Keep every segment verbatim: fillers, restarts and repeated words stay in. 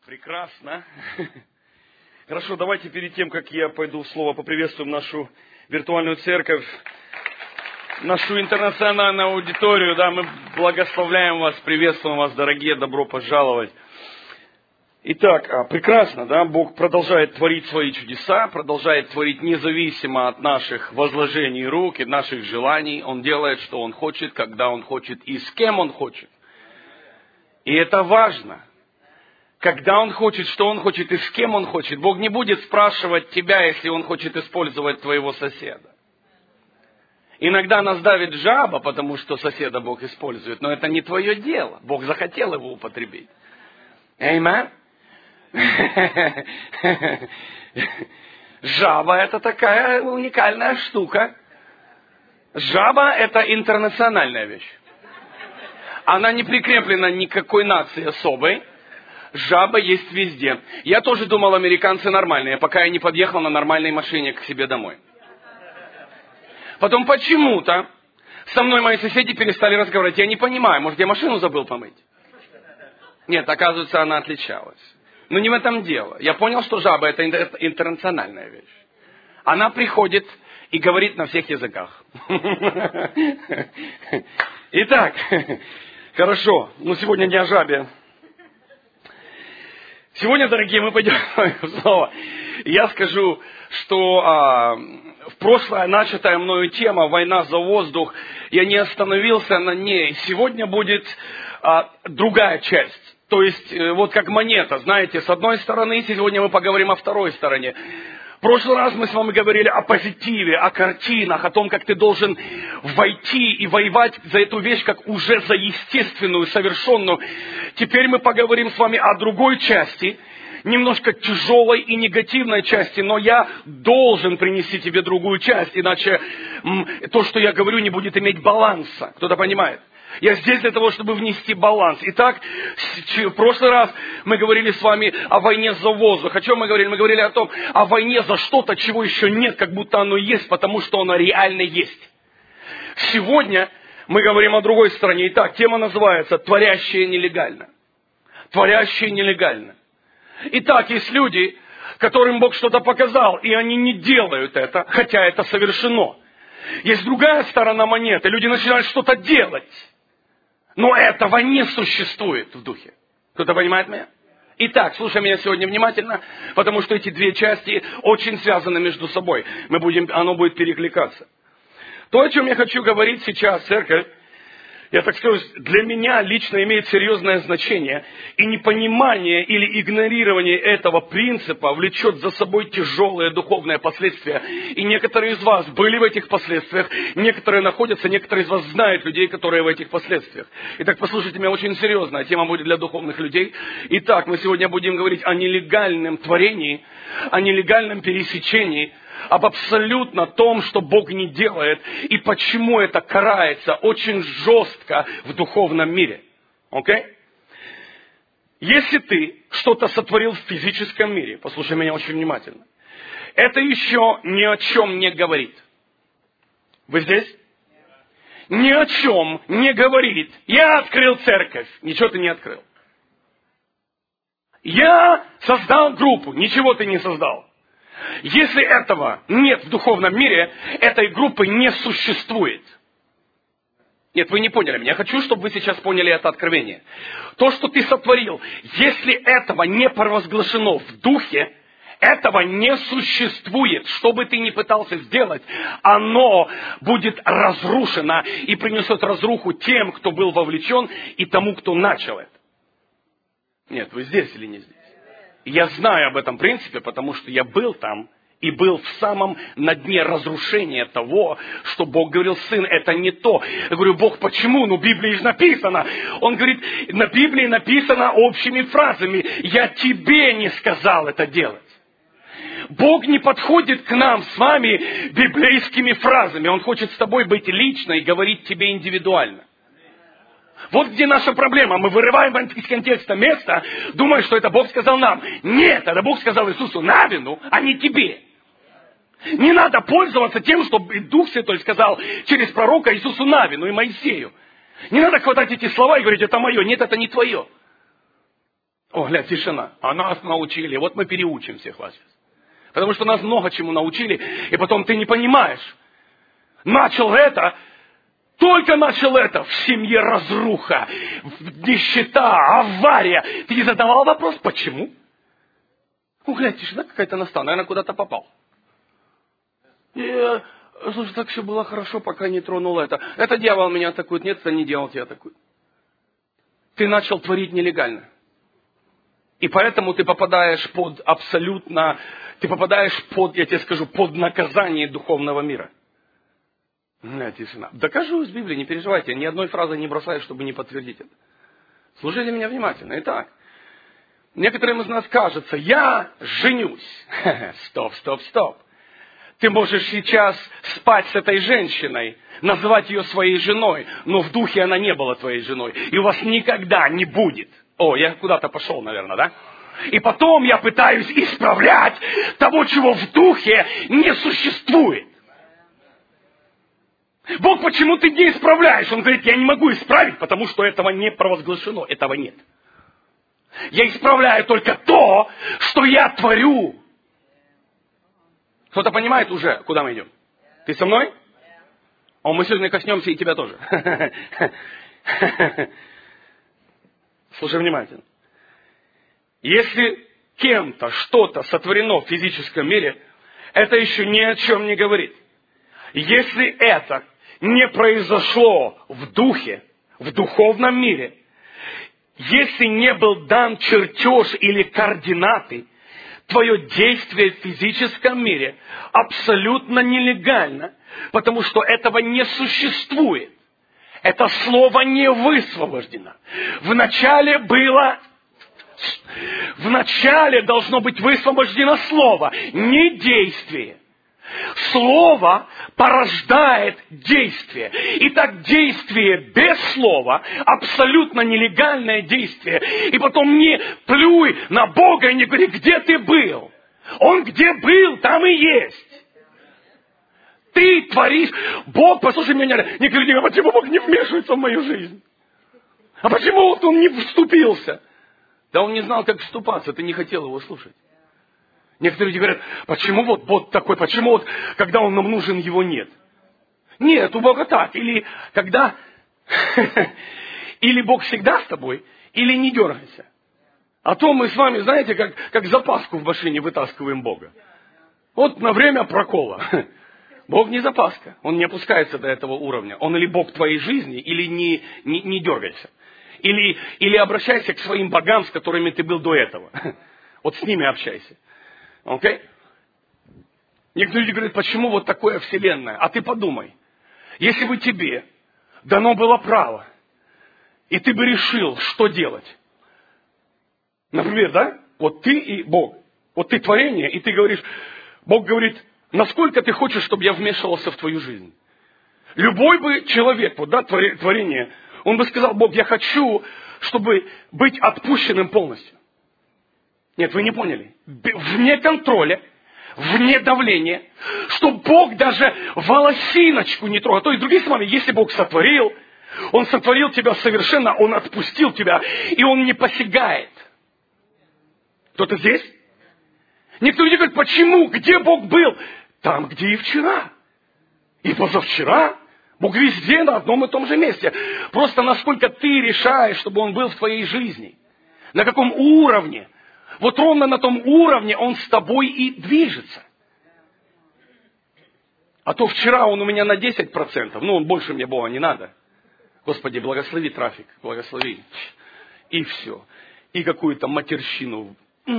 Прекрасно. Хорошо, давайте перед тем, как я пойду в слово, поприветствуем нашу виртуальную церковь, нашу интернациональную аудиторию. Да, мы благословляем вас, приветствуем вас, дорогие, добро пожаловать. Итак, прекрасно, да, Бог продолжает творить свои чудеса, продолжает творить независимо от наших возложений рук и наших желаний. Он делает, что Он хочет, когда Он хочет и с кем Он хочет. И это важно. Когда Он хочет, что Он хочет и с кем Он хочет. Бог не будет спрашивать тебя, если Он хочет использовать твоего соседа. Иногда нас давит жаба, потому что соседа Бог использует, но это не твое дело. Бог захотел его употребить. Аминь. Жаба – это такая уникальная штука. Жаба – это интернациональная вещь. Она не прикреплена никакой нации особой. Жаба есть везде. Я тоже думал, американцы нормальные, пока я не подъехал на нормальной машине к себе домой. Потом почему-то со мной мои соседи перестали разговаривать. Я не понимаю, может, я машину забыл помыть? Нет, оказывается, она отличалась. Но не в этом дело. Я понял, что жаба – это интернациональная вещь. Она приходит и говорит на всех языках. Итак, хорошо, но сегодня не о жабе. Сегодня, дорогие, мы пойдем в слово. Я скажу, что а, в прошлое начатая мною тема «Война за воздух», я не остановился на ней. Сегодня будет а, другая часть. То есть, вот как монета, знаете, с одной стороны, сегодня мы поговорим о второй стороне. В прошлый раз мы с вами говорили о позитиве, о картинах, о том, как ты должен войти и воевать за эту вещь, как уже за естественную, совершенную. Теперь мы поговорим с вами о другой части, немножко тяжелой и негативной части, но я должен принести тебе другую часть, иначе м, то, что я говорю, не будет иметь баланса. Кто-то понимает? Я здесь для того, чтобы внести баланс. Итак, в прошлый раз мы говорили с вами о войне за воздух. О чем мы говорили? Мы говорили о том, о войне за что-то, чего еще нет, как будто оно есть, потому что оно реально есть. Сегодня мы говорим о другой стороне. Итак, тема называется «Творящие нелегально». Творящие нелегально. Итак, есть люди, которым Бог что-то показал, и они не делают это, хотя это совершено. Есть другая сторона монеты. Люди начинают что-то делать. Но этого не существует в духе. Кто-то понимает меня? Итак, слушай меня сегодня внимательно, потому что эти две части очень связаны между собой. Мы будем, оно будет перекликаться. То, о чем я хочу говорить сейчас, церковь, я так скажу, для меня лично имеет серьезное значение. И непонимание или игнорирование этого принципа влечет за собой тяжелые духовные последствия. И некоторые из вас были в этих последствиях, некоторые находятся, некоторые из вас знают людей, которые в этих последствиях. Итак, послушайте меня очень серьезно, тема будет для духовных людей. Итак, мы сегодня будем говорить о нелегальном творении, о нелегальном пересечении, об абсолютно том, что Бог не делает, и почему это карается очень жестко в духовном мире. Окей? Если ты что-то сотворил в физическом мире, послушай меня очень внимательно, это еще ни о чем не говорит. Вы здесь? Ни о чем не говорит. Я открыл церковь. Ничего ты не открыл. Я создал группу. Ничего ты не создал. Если этого нет в духовном мире, этой группы не существует. Нет, вы не поняли меня. Я хочу, чтобы вы сейчас поняли это откровение. То, что ты сотворил, если этого не провозглашено в духе, этого не существует. Что бы ты ни пытался сделать, оно будет разрушено и принесет разруху тем, кто был вовлечен, и тому, кто начал это. Нет, вы здесь или не здесь? Я знаю об этом принципе, потому что я был там и был в самом на дне разрушения того, что Бог говорил: сын, это не то. Я говорю: Бог, почему? Ну, в Библии же написано. Он говорит, на Библии написано общими фразами. Я тебе не сказал это делать. Бог не подходит к нам с вами библейскими фразами. Он хочет с тобой быть лично и говорить тебе индивидуально. Вот где наша проблема. Мы вырываем из контекста место, думая, что это Бог сказал нам. Нет, это Бог сказал Иисусу Навину, а не тебе. Не надо пользоваться тем, что Дух Святой сказал через пророка Иисусу Навину и Моисею. Не надо хватать эти слова и говорить: это мое. Нет, это не твое. О, глядь, тишина. А нас научили. Вот мы переучим всех вас сейчас. Потому что нас много чему научили, и потом ты не понимаешь. Начал это, только начал это, в семье разруха, нищета, авария. Ты не задавал вопрос, почему? Ну, глядь, тишина какая-то настала, наверное, куда-то попал. И, слушай, так все было хорошо, пока не тронул это. Это дьявол меня атакует, нет, это не дьявол тебя атакует. Ты начал творить нелегально. И поэтому ты попадаешь под абсолютно, ты попадаешь под, я тебе скажу, под наказание духовного мира. Нет, тишина. Докажу из Библии, не переживайте, ни одной фразы не бросаю, чтобы не подтвердить это. Слушайте меня внимательно. Итак, некоторым из нас кажется, я женюсь. Стоп, стоп, стоп. Ты можешь сейчас спать с этой женщиной, называть ее своей женой, но в духе она не была твоей женой. И у вас никогда не будет. О, я куда-то пошел, наверное, да? И потом я пытаюсь исправлять того, чего в духе не существует. Бог почему ты не исправляешь? Он говорит, я не могу исправить, потому что этого не провозглашено, этого нет. Я исправляю только то, что я творю. Кто-то понимает уже, куда мы идем? Ты со мной? О, мы сегодня коснемся и тебя тоже. Слушай внимательно. Если кем-то что-то сотворено в физическом мире, это еще ни о чем не говорит. Если это не произошло в духе, в духовном мире, если не был дан чертеж или координаты, твое действие в физическом мире абсолютно нелегально, потому что этого не существует. Это слово не высвобождено. Вначале было... Вначале должно быть высвобождено слово, не действие. Слово порождает действие. Итак, действие без слова, абсолютно нелегальное действие. И потом не плюй на Бога и не говори, где ты был. Он где был, там и есть. Ты творишь. Бог, послушай меня, некоторые люди говорят, почему Бог не вмешивается в мою жизнь? А почему вот он не вступился? Да он не знал, как вступаться, ты не хотел его слушать. Некоторые люди говорят, почему вот Бог такой, почему вот, когда он нам нужен, его нет? Нет, у Бога так. Или когда... Или Бог всегда с тобой, или не дергайся. А то мы с вами, знаете, как, как запаску в машине вытаскиваем Бога. Вот на время прокола. Бог не запаска, Он не опускается до этого уровня. Он или Бог твоей жизни, или не, не, не дергайся. Или, или обращайся к своим богам, с которыми ты был до этого. Вот с ними общайся. Окей? Okay? Некоторые люди говорят, почему вот такое вселенная? А ты подумай, если бы тебе дано было право, и ты бы решил, что делать. Например, да? Вот ты и Бог. Вот ты творение, и ты говоришь, Бог говорит, насколько ты хочешь, чтобы я вмешивался в твою жизнь? Любой бы человек, вот да, творение, он бы сказал, Бог, я хочу, чтобы быть отпущенным полностью. Нет, вы не поняли. Вне контроля, вне давления, что Бог даже волосиночку не трогал. То есть, другими словами, если Бог сотворил, Он сотворил тебя совершенно, Он отпустил тебя, и Он не посягает. Кто-то здесь? Некоторые люди говорят, почему? Где Бог был? Там, где и вчера. И позавчера. Бог везде на одном и том же месте. Просто насколько ты решаешь, чтобы Он был в твоей жизни. На каком уровне. Вот ровно на том уровне Он с тобой и движется. А то вчера Он у меня на десять процентов. Ну, он больше мне Бога не надо. Господи, благослови трафик. Благослови. И все. И какую-то матерщину.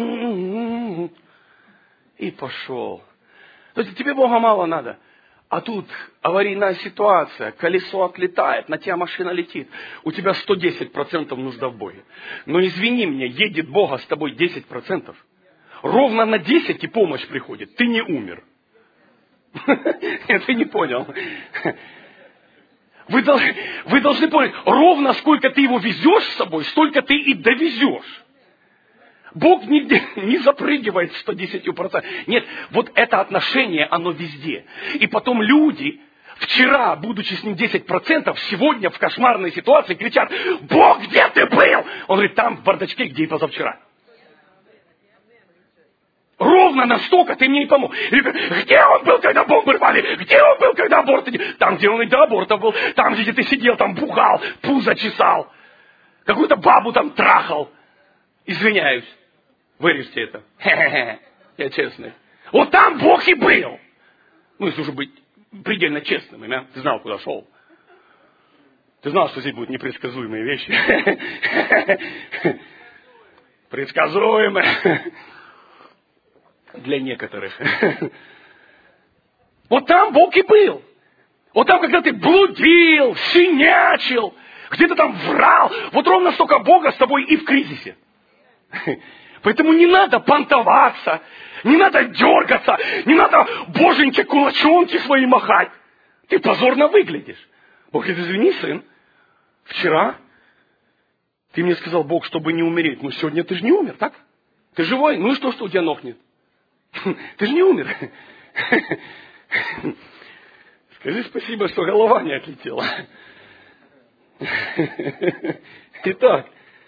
И пошел. То есть тебе Бога мало надо. А тут аварийная ситуация, колесо отлетает, на тебя машина летит. У тебя сто десять процентов нужда в Боге. Но извини меня, едет Бога с тобой десять процентов. Ровно на десять и помощь приходит. Ты не умер. Ты не понял. Вы должны, вы должны понять, ровно сколько ты его везешь с собой, столько ты и довезешь. Бог нигде не запрыгивает сто десять процентов. Нет, вот это отношение, оно везде. И потом люди, вчера, будучи с ним десять процентов, сегодня в кошмарной ситуации кричат, Бог, где ты был? Он говорит, там, в бардачке, где и позавчера. ровно настолько ты мне и помог. Или, где он был, когда бомбы рвали? Где он был, когда аборты... Там, где он и до аборта был. Там, где ты сидел, там бухал, пузо чесал. Какую-то бабу там трахал. Извиняюсь. Вырежьте это. Хе-хе-хе. Я честный. Вот там Бог и был. Ну, если уже быть предельно честным, да? Ты знал, куда шел. Ты знал, что здесь будут непредсказуемые вещи. Предсказуемые. Для некоторых. Вот там Бог и был. Вот там, когда ты блудил, синячил, где-то там врал, вот ровно столько Бога с тобой и в кризисе. Поэтому не надо понтоваться, не надо дергаться, не надо боженьки кулачонки свои махать. Ты позорно выглядишь. Бог говорит, извини, сын, вчера ты мне сказал, Бог, чтобы не умереть. Но сегодня ты же не умер, так? Ты живой, ну и что, что у тебя ног нет? Ты же не умер. Скажи спасибо, что голова не отлетела. Итак,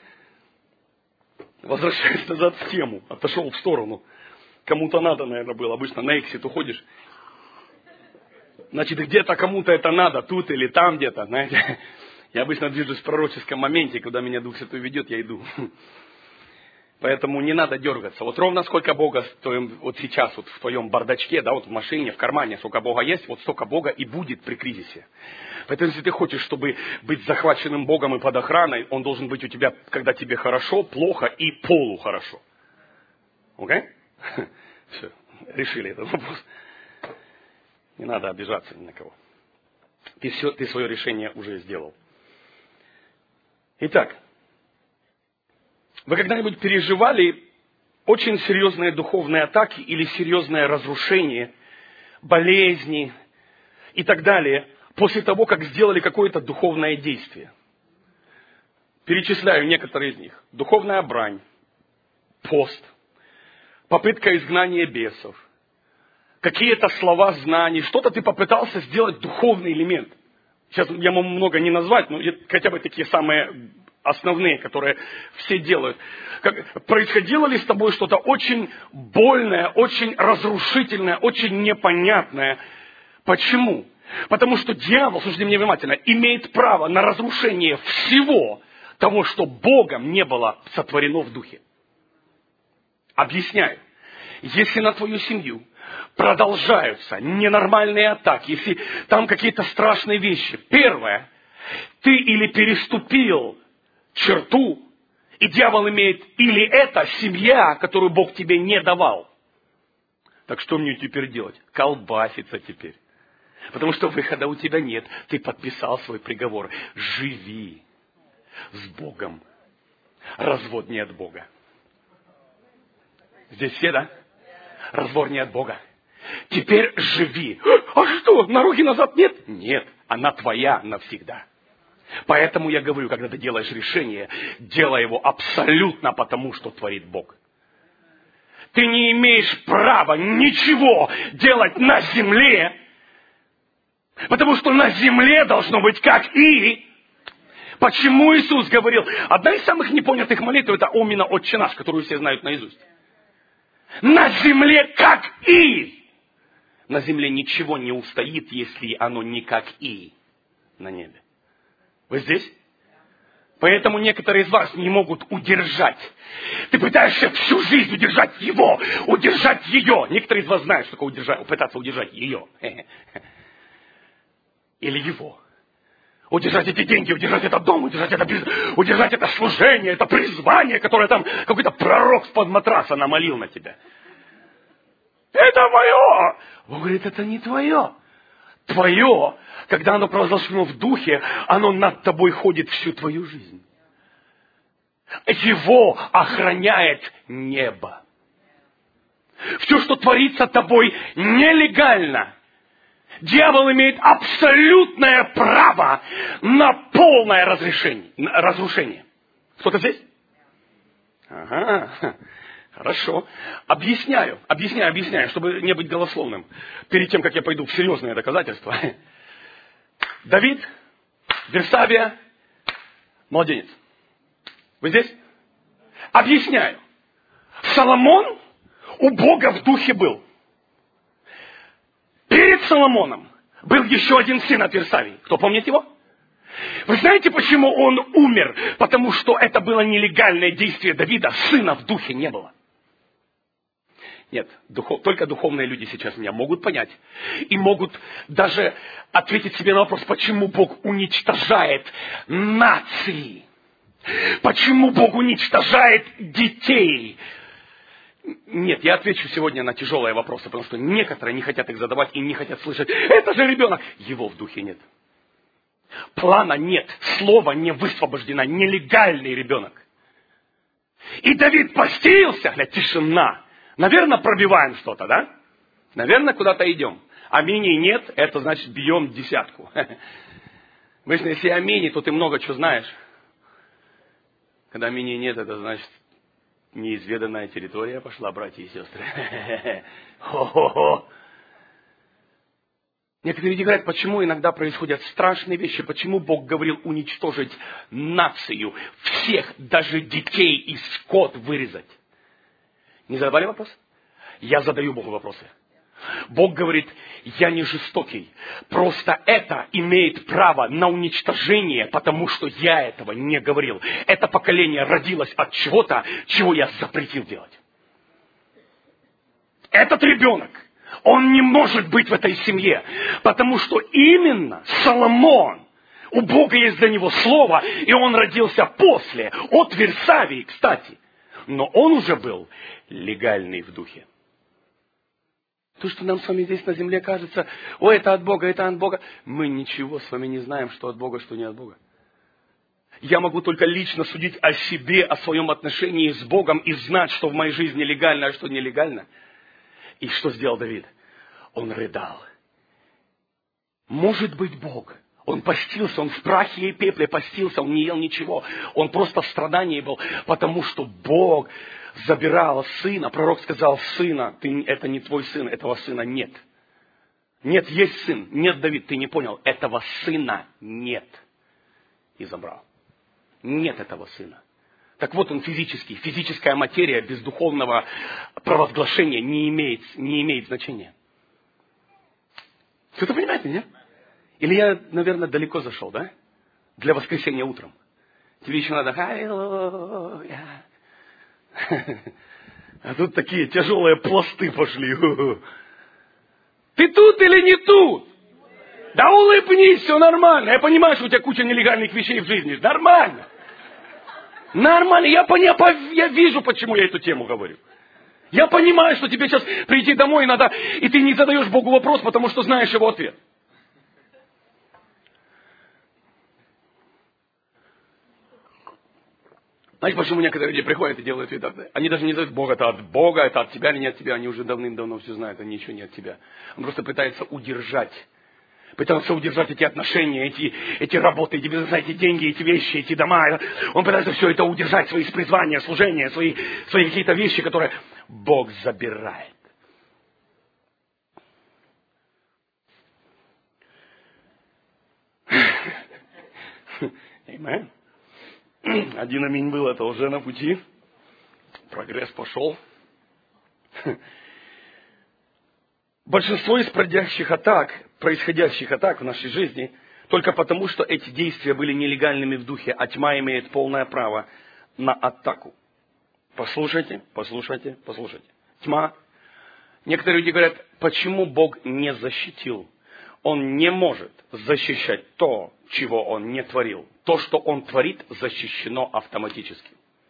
возвращаясь назад в тему, отошел в сторону. Кому-то надо, наверное, было. Обычно на эксит уходишь. Значит, где-то кому-то это надо, тут или там где-то, знаете. Я обычно движусь в пророческом моменте, когда меня Дух Святой ведет, я иду. Поэтому не надо дергаться. Вот ровно сколько Бога в твоем, вот сейчас вот в твоем бардачке, да, вот в машине, в кармане, сколько Бога есть, вот столько Бога и будет при кризисе. Поэтому если ты хочешь, чтобы быть захваченным Богом и под охраной, Он должен быть у тебя, когда тебе хорошо, плохо и полухорошо. Окей? Okay? Все, решили этот вопрос. Не надо обижаться ни на кого. Ты, все, ты свое решение уже сделал. Итак, вы когда-нибудь переживали очень серьезные духовные атаки или серьезное разрушение, болезни и так далее, после того, как сделали какое-то духовное действие? Перечисляю некоторые из них. Духовная брань, пост, попытка изгнания бесов, какие-то слова знаний, что-то ты попытался сделать духовный элемент. Сейчас я могу много не назвать, но хотя бы такие самые основные, которые все делают. Как, происходило ли с тобой что-то очень больное, очень разрушительное, очень непонятное? Почему? Потому что дьявол, слушайте меня внимательно, имеет право на разрушение всего того, что Богом не было сотворено в духе. Объясняю. Если на твою семью продолжаются ненормальные атаки, если там какие-то страшные вещи. Первое, ты или переступил черту, и дьявол имеет, или это семья, которую Бог тебе не давал. Так что мне теперь делать? Колбаситься теперь. Потому что выхода у тебя нет. Ты подписал свой приговор. Живи с Богом. Развод не от Бога. Здесь все, да? Развод не от Бога. Теперь живи. А что, на руки назад нет? Нет, она твоя навсегда. Поэтому я говорю, когда ты делаешь решение, делай его абсолютно потому, что творит Бог. Ты не имеешь права ничего делать на земле, потому что на земле должно быть как и. Почему Иисус говорил? Одна из самых непонятых молитв — это «Омина Отче наш», которую все знают наизусть. На земле как и. На земле ничего не устоит, если оно не как и на небе. Вы здесь? Поэтому некоторые из вас не могут удержать. Ты пытаешься всю жизнь удержать его, удержать ее. Некоторые из вас знают, что такое удержать, пытаться удержать ее. Или его. Удержать эти деньги, удержать этот дом, удержать это, удержать это служение, это призвание, которое там какой-то пророк с-под матраса намолил на тебя. Это мое! Бог говорит, это не твое. Твое, когда оно провозглашено в духе, оно над тобой ходит всю твою жизнь. Его охраняет небо. Все, что творится тобой нелегально, дьявол имеет абсолютное право на полное разрешение, разрушение. Кто-то здесь? Ага, хорошо. Объясняю, объясняю, объясняю, чтобы не быть голословным. Перед тем, как я пойду в серьезные доказательства. Давид, Версавия, младенец. Вы здесь? Объясняю. Соломон у Бога в духе был. Перед Соломоном был еще один сын от Версавии. Кто помнит его? Вы знаете, почему он умер? Потому что это было нелегальное действие Давида. Сына в духе не было. Нет, духов, только духовные люди сейчас меня могут понять. И могут даже ответить себе на вопрос, почему Бог уничтожает нации. Почему Бог уничтожает детей? Нет, я отвечу сегодня на тяжелые вопросы, потому что некоторые не хотят их задавать и не хотят слышать. Это же ребенок. Его в духе нет. Плана нет, слова не высвобождено, нелегальный ребенок. И Давид постился, гля, тишина. Наверное, пробиваем что-то, да? Наверное, куда-то идем. Аминей нет, это значит бьем десятку. Обычно, если аминей, то ты много чего знаешь. Когда аминей нет, это значит неизведанная территория пошла, братья и сестры. Хо-хо-хо. Некоторые люди говорят, почему иногда происходят страшные вещи, почему Бог говорил уничтожить нацию, всех, даже детей и скот вырезать. Не задавали вопрос? Я задаю Богу вопросы. Бог говорит, я не жестокий, просто это имеет право на уничтожение, потому что я этого не говорил. Это поколение родилось от чего-то, чего я запретил делать. Этот ребенок, он не может быть в этой семье, потому что именно Соломон, у Бога есть для него слово, и он родился после, от Версавии, кстати. Но он уже был легальный в духе. То, что нам с вами здесь на земле кажется, о, это от Бога, это от Бога, мы ничего с вами не знаем, что от Бога, что не от Бога. Я могу только лично судить о себе, о своем отношении с Богом и знать, что в моей жизни легально, а что нелегально. И что сделал Давид? Он рыдал. Может быть, Бог. Он постился, он в прахе и пепле постился, он не ел ничего. Он просто в страдании был, потому что Бог забирал сына. Пророк сказал, сына, ты, это не твой сын, этого сына нет. Нет, есть сын. Нет, Давид, ты не понял, этого сына нет. И забрал. Нет этого сына. Так вот он физический. Физическая материя без духовного провозглашения не имеет, не имеет значения. Кто-то понимает меня? Или я, наверное, далеко зашел, да? Для воскресенья утром. Тебе еще надо... Аллилуйя. А тут такие тяжелые пласты пошли. Ты тут или не тут? Да улыбнись, все нормально. Я понимаю, что у тебя куча нелегальных вещей в жизни. Нормально. Нормально. Я, поня... я вижу, почему я эту тему говорю. Я понимаю, что тебе сейчас прийти домой надо, и ты не задаешь Богу вопрос, потому что знаешь его ответ. Знаете, почему некоторые люди приходят и делают вид? Они даже не знают, Бог это от Бога, это от тебя или не от тебя. Они уже давным-давно все знают, они ничего не от тебя. Он просто пытается удержать. Пытается удержать эти отношения, эти, эти работы, эти бизнесы, эти деньги, эти вещи, эти дома. Он пытается все это удержать, свои призвания, служения, свои, свои какие-то вещи, которые Бог забирает. Аминь. Один аминь был, это уже на пути. Прогресс пошел. Большинство из происходящих атак, происходящих атак в нашей жизни, только потому, что эти действия были нелегальными в духе, а тьма имеет полное право на атаку. Послушайте, послушайте, послушайте. Тьма. Некоторые люди говорят, почему Бог не защитил? Он не может защищать то, чего Он не творил. То, что Он творит, защищено автоматически.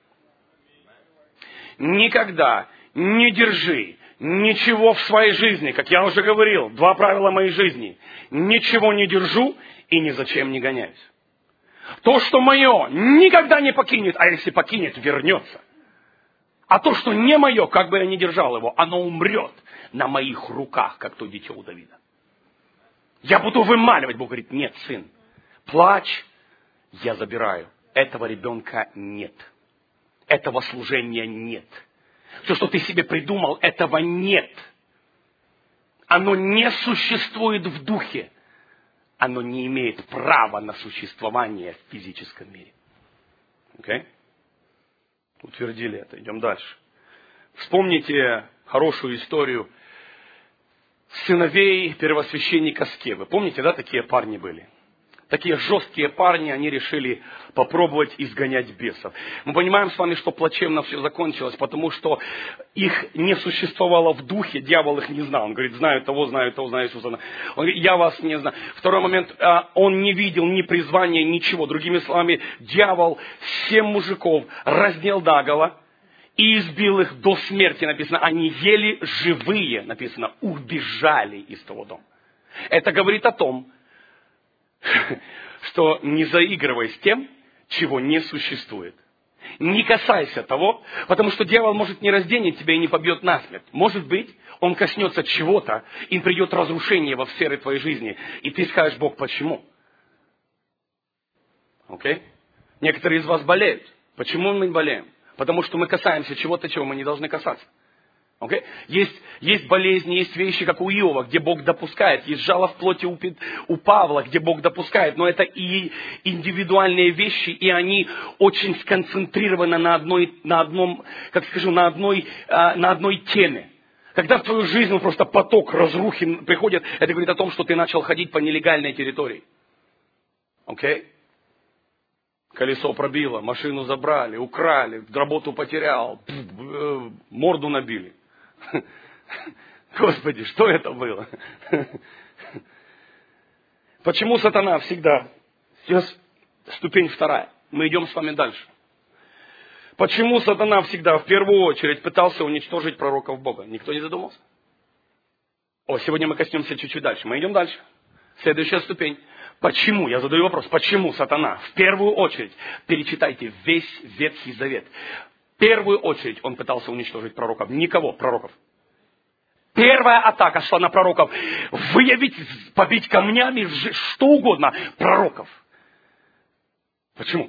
Никогда не держи ничего в своей жизни. Как я уже говорил, два правила моей жизни. Ничего не держу и ни зачем не гоняюсь. То, что мое, никогда не покинет, а если покинет, вернется. А то, что не мое, как бы я ни держал его, оно умрет на моих руках, как то дитя у Давида. Я буду вымаливать. Бог говорит, нет, сын, плачь, я забираю. Этого ребенка нет. Этого служения нет. Все, что ты себе придумал, этого нет. Оно не существует в духе. Оно не имеет права на существование в физическом мире. Окей? Okay? Утвердили это. Идем дальше. Вспомните хорошую историю сыновей первосвященника Скевы. Помните, да, такие парни были? Такие жесткие парни, они решили попробовать изгонять бесов. Мы понимаем с вами, что плачевно все закончилось, потому что их не существовало в духе, дьявол их не знал. Он говорит, знаю того, знаю того, знаю Иисуса. Он говорит, я вас не знаю. Второй момент, он не видел ни призвания, ничего. Другими словами, дьявол семь мужиков раздел наголо и избил их до смерти, написано. Они еле живые, написано, убежали из того дома. Это говорит о том, что не заигрывай с тем, чего не существует. Не касайся того, потому что дьявол может не разденет тебя и не побьет насмерть. Может быть, он коснется чего-то, и придет разрушение во сфере твоей жизни. И ты скажешь, Бог, почему? Окей? Okay? Некоторые из вас болеют. Почему мы болеем? Потому что мы касаемся чего-то, чего мы не должны касаться. Okay? Есть, есть болезни, есть вещи, как у Иова, где Бог допускает. Есть жало в плоти у, у Павла, где Бог допускает. Но это и индивидуальные вещи, и они очень сконцентрированы на одной, на одном, как скажу, на одной, на одной теме. Когда в твою жизнь просто поток разрухи приходит, это говорит о том, что ты начал ходить по нелегальной территории. Окей? Okay? Колесо пробило, машину забрали, украли, работу потерял, морду набили. Господи, что это было? Почему сатана всегда? Сейчас ступень вторая. Мы идем с вами дальше. Почему сатана всегда в первую очередь пытался уничтожить пророков Бога? Никто не задумался? О, сегодня мы коснемся чуть-чуть дальше. Мы идем дальше. Следующая ступень. Почему? Я задаю вопрос. Почему сатана? В первую очередь, перечитайте весь Ветхий Завет. В первую очередь он пытался уничтожить пророков. Никого, пророков. Первая атака шла на пророков. Выявить, побить камнями, что угодно. Пророков. Почему?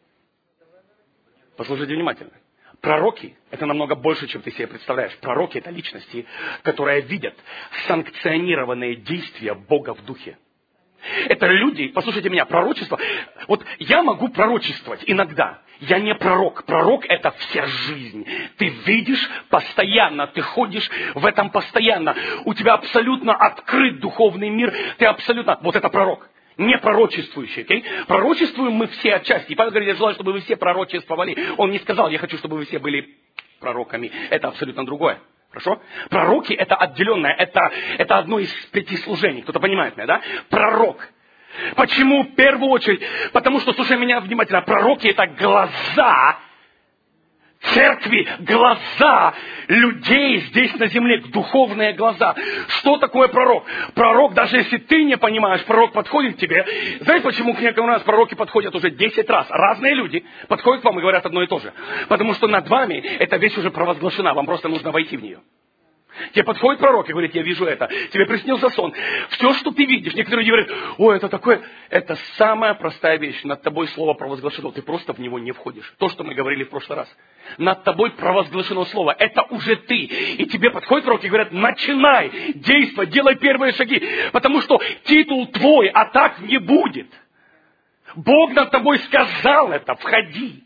Послушайте внимательно. Пророки – это намного больше, чем ты себе представляешь. Пророки – это личности, которые видят санкционированные действия Бога в духе. Это люди, послушайте меня, пророчество. Вот я могу пророчествовать иногда. Я не пророк. Пророк – это вся жизнь. Ты видишь постоянно, ты ходишь в этом постоянно. У тебя абсолютно открыт духовный мир. Ты абсолютно... Вот это пророк. Не пророчествующий. Okay? Пророчествуем мы все отчасти. И Павел говорит, я желаю, чтобы вы все пророчествовали. Он не сказал, я хочу, чтобы вы все были пророками. Это абсолютно другое. Хорошо? Пророки – это отделенное, это, это одно из пяти служений. Кто-то понимает меня, да? Пророк. Почему в первую очередь? Потому что, слушай меня внимательно, пророки – это глаза церкви, глаза людей здесь на земле, духовные глаза. Что такое пророк? Пророк, даже если ты не понимаешь, пророк подходит к тебе. Знаете, почему к некоторым у нас пророки подходят уже десять раз? Разные люди подходят к вам и говорят одно и то же. Потому что над вами эта вещь уже провозглашена, вам просто нужно войти в нее. Тебе подходит пророк и говорит, я вижу это. Тебе приснился сон. Все, что ты видишь. Некоторые люди говорят, ой, это такое. Это самая простая вещь. Над тобой слово провозглашено. Ты просто в него не входишь. То, что мы говорили в прошлый раз. Над тобой провозглашено слово. Это уже ты. И тебе подходит пророк и говорят, начинай действовать, делай первые шаги. Потому что титул твой, а так не будет. Бог над тобой сказал это. Входи.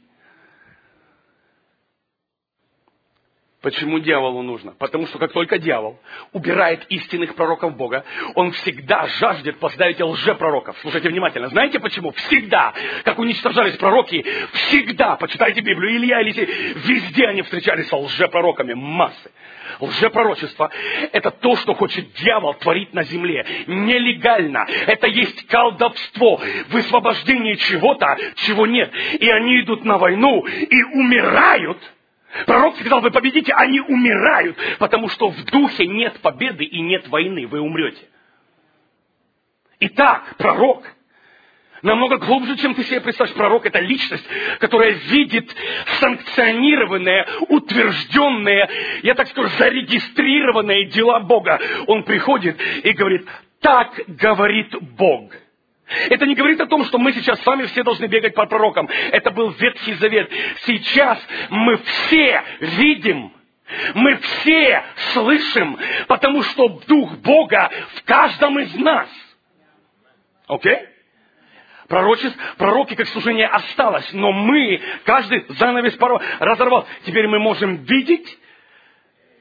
Почему дьяволу нужно? Потому что как только дьявол убирает истинных пророков Бога, он всегда жаждет поставить лжепророков. Слушайте внимательно. Знаете почему? Всегда, как уничтожались пророки, всегда, почитайте Библию, Илья, Елисей, везде они встречались с лжепророками, массы. Лжепророчество – это то, что хочет дьявол творить на земле. Нелегально. Это есть колдовство, высвобождение чего-то, чего нет. И они идут на войну и умирают. Пророк сказал, вы победите, они умирают, потому что в духе нет победы и нет войны, вы умрете. Итак, пророк намного глубже, чем ты себе представляешь. Пророк – это личность, которая видит санкционированные, утвержденные, я так скажу, зарегистрированные дела Бога. Он приходит и говорит, так говорит Бог. Это не говорит о том, что мы сейчас с вами все должны бегать по пророкам. Это был Ветхий Завет. Сейчас мы все видим, мы все слышим, потому что Дух Бога в каждом из нас. Окей? Okay? Пророчеств, пророки как служение осталось, но мы, каждый занавес разорвал. Теперь мы можем видеть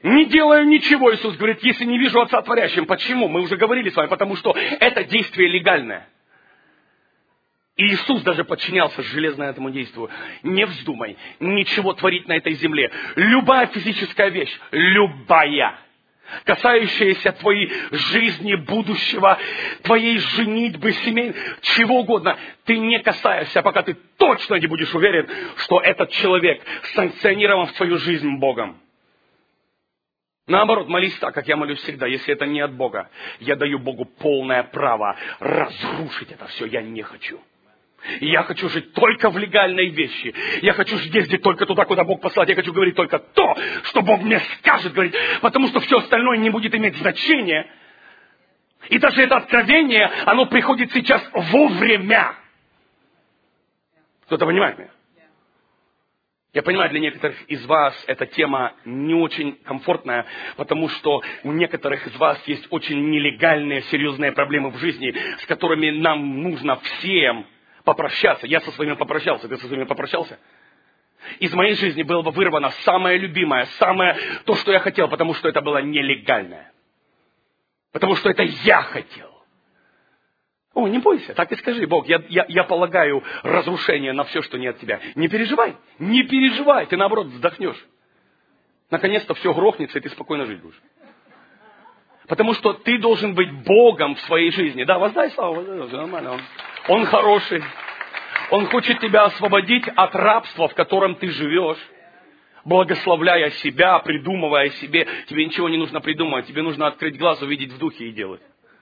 Не делаю ничего, Иисус говорит, если не вижу Отца творящим. Почему? Мы уже говорили с вами, потому что это действие легальное. И Иисус даже подчинялся железно этому действию. Не вздумай ничего творить на этой земле. Любая физическая вещь, любая, касающаяся твоей жизни, будущего, твоей женитьбы, семей, чего угодно, ты не касаешься, пока ты точно не будешь уверен, что этот человек санкционирован в твою жизнь Богом. Наоборот, молись так, как я молюсь всегда. Если это не от Бога, я даю Богу полное право разрушить это все. Я не хочу. Я хочу жить только в легальной вещи. Я хочу ездить только туда, куда Бог послал. Я хочу говорить только то, что Бог мне скажет говорить. Потому что все остальное не будет иметь значения. И даже это откровение, оно приходит сейчас вовремя. Кто-то понимает меня? Я понимаю, для некоторых из вас эта тема не очень комфортная, потому что у некоторых из вас есть очень нелегальные, серьезные проблемы в жизни, с которыми нам нужно всем попрощаться. Я со своими попрощался, ты со своими попрощался? Из моей жизни было бы вырвано самое любимое, самое то, что я хотел, потому что это было нелегальное. Потому что это я хотел. О, не бойся, так и скажи, Бог, я, я, я полагаю разрушение на все, что не от тебя. Не переживай, не переживай, ты наоборот вздохнешь. Наконец-то все грохнется, и ты спокойно жить будешь. Потому что ты должен быть Богом в своей жизни. Да, воздай славу, воздай, все нормально. Он, он хороший. Он хочет тебя освободить от рабства, в котором ты живешь. Благословляя себя, придумывая себе. Тебе ничего не нужно придумывать. Тебе нужно открыть глаз, увидеть в духе и делать.